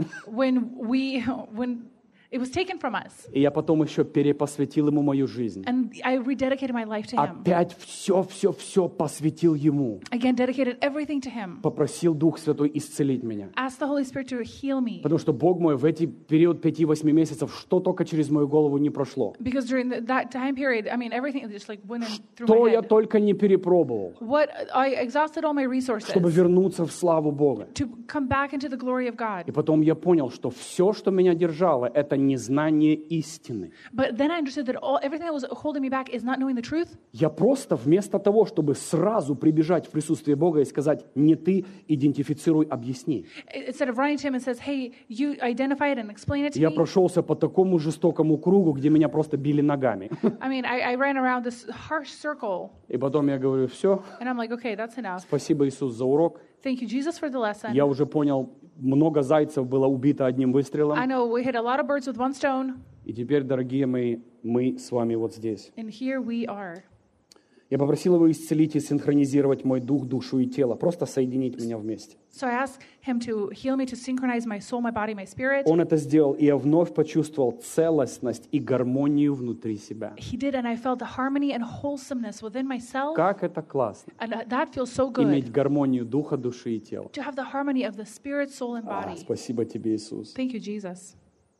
when it was taken from us, и я потом еще перепосвятил Ему мою жизнь, and I rededicated my life to Him. опять все посвятил Ему, Again, dedicated everything to Him. попросил Дух Святой исцелить меня. Asked the Holy Spirit to heal me. Потому что, Бог мой, в эти период 5-8 месяцев, что только через мою голову не прошло. Because during that time period, I mean, everything just like went in through То my я head. только не перепробовал, I exhausted all my resources чтобы вернуться в славу Бога. to come back into the glory of God. И потом я понял, что все, что меня держало, это незнание истины. But then I understood that everything that was holding me back is not knowing the truth. Я просто вместо того, чтобы сразу прибежать в присутствие Бога и сказать: не ты, идентифицируй, объясни. Instead of running to Him and says, "Hey, you identify it and explain it to Я me." прошелся по такому жестокому кругу, где меня просто били ногами. I mean, I ran around this harsh circle, И потом я говорю: все, and I'm like, okay, that's enough. спасибо, Иисус, за урок. Thank you, Jesus, for the lesson. Я уже понял, много зайцев было убито одним I выстрелом. know we hit a lot of birds with one stone, И теперь, дорогие мои, мы с вами вот здесь. and here we are. Я попросил Его исцелить и синхронизировать мой дух, душу и тело, просто соединить меня вместе. So I asked Him to heal me, to synchronize my soul, my body, my spirit. Он это сделал, и я вновь почувствовал целостность и гармонию внутри себя. He did, and I felt the harmony and wholesomeness within myself, Как это классно, and that feels so good, иметь гармонию духа, души и тела. to have the harmony of the spirit, soul, and body. Спасибо тебе, Иисус. Thank you, Jesus.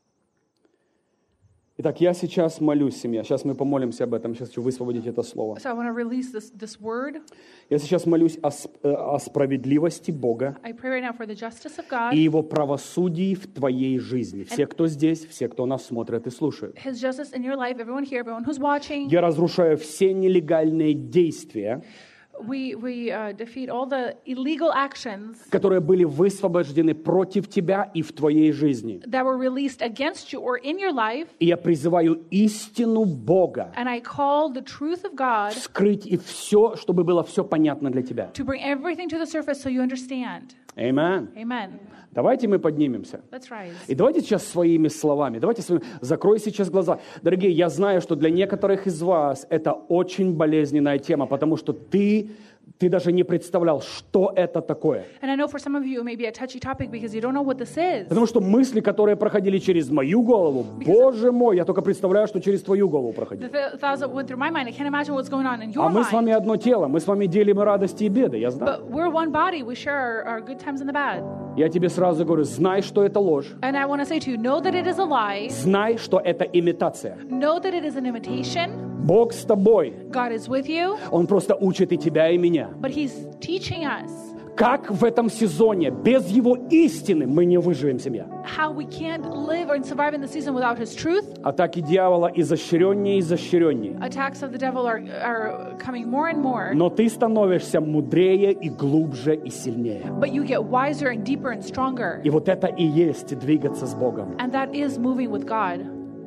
Итак, я сейчас молюсь, семья. Сейчас мы помолимся об этом. Сейчас хочу высвободить это слово. So I want to release this word. Я сейчас молюсь о справедливости Бога I pray right now for the justice of и God, Его правосудии в твоей жизни. Все, кто здесь, все, кто нас смотрит и слушает. His justice in your life, everyone here, everyone who's watching. Я разрушаю все нелегальные действия, We defeat all the illegal actions которые были высвобождены против тебя и в твоей жизни. that were released against you or in your life, И я призываю истину Бога and I call the truth of God скрыть и все, чтобы было все понятно для тебя. to bring everything to the surface so you understand. Amen. Amen. Давайте мы поднимемся. Let's rise. И давайте сейчас своими словами, закрой сейчас глаза. Дорогие, я знаю, что для некоторых из вас это очень болезненная тема, потому что ты даже не представлял, что это такое. And I know for some of you it may be a touchy topic because you don't know what this is. Потому что мысли, которые проходили через мою голову, Боже мой, я только представляю, что через твою голову проходили. The thoughts that went through my mind, I can't imagine what's going on in your А мы с вами mind. одно тело, мы с вами делим и радости, и беды, я знаю. But we're one body. We share our good times and the bad. Я тебе сразу говорю, знай, что это ложь, And I want to say to you, know that it is a lie. знай, что это имитация. Know that it is an imitation. Бог с тобой, God is with you, Он просто учит и тебя, и меня. but He's teaching us Как в этом сезоне без Его истины мы не выживем, семья. how we can't live or survive in the season without His truth. Атаки дьявола изощреннее и изощреннее. Attacks of the devil are coming more and more, Но ты становишься мудрее и глубже и сильнее. but you get wiser and deeper and stronger. И вот это и есть двигаться с Богом. And that is moving with God.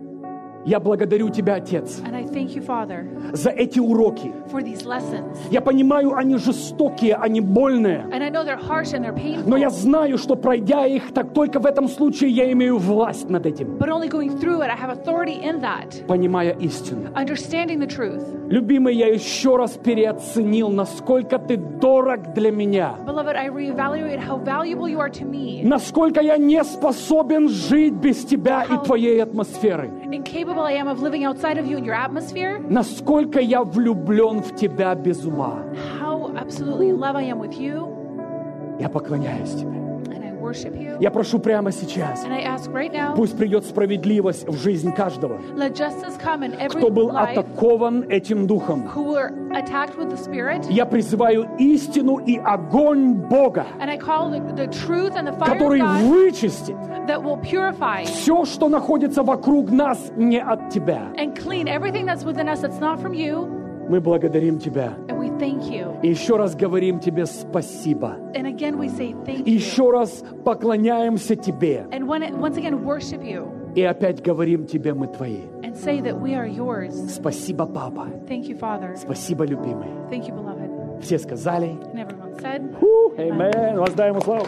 Я благодарю Тебя, Отец, And I thank you, Father, за эти уроки. for these lessons. Я понимаю, они жестокие, они больные. And I know they're harsh and they're painful, Но я знаю, что пройдя их, так только в этом случае я имею власть над этим, but only going through it, I have authority in that, понимая истину. understanding the truth. Любимый, я еще раз переоценил, насколько ты дорог для меня. Beloved, I reevaluate how valuable you are to me, Насколько я не способен жить без тебя и твоей атмосферы. incapable capable I am of living outside of you in your atmosphere, насколько я влюблен в Тебя без ума. how absolutely in love I am with you, Я поклоняюсь Тебе. and I worship you. Я прошу прямо сейчас, And I ask right now, пусть придет справедливость в жизнь каждого, let justice come in every кто был life атакован этим духом. who were attacked with the Spirit. Я призываю истину и огонь Бога, And I call the truth and the fire of который God вычистит that will purify все, что находится вокруг нас, не от Тебя. and clean everything that's within us that's not from you. Мы благодарим Тебя. And we thank you. И еще раз говорим Тебе спасибо. And again, we say thank И you. еще раз поклоняемся Тебе. And once again, worship you И опять говорим Тебе, мы Твои. and say that we are yours. Спасибо, Папа. Thank you, Father. Спасибо, любимый. Thank you, beloved. Все сказали. And everyone said, Аминь. Воздай Ему славу.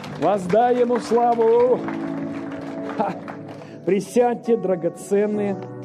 Воздай Ему славу. Ха. Присядьте, драгоценные.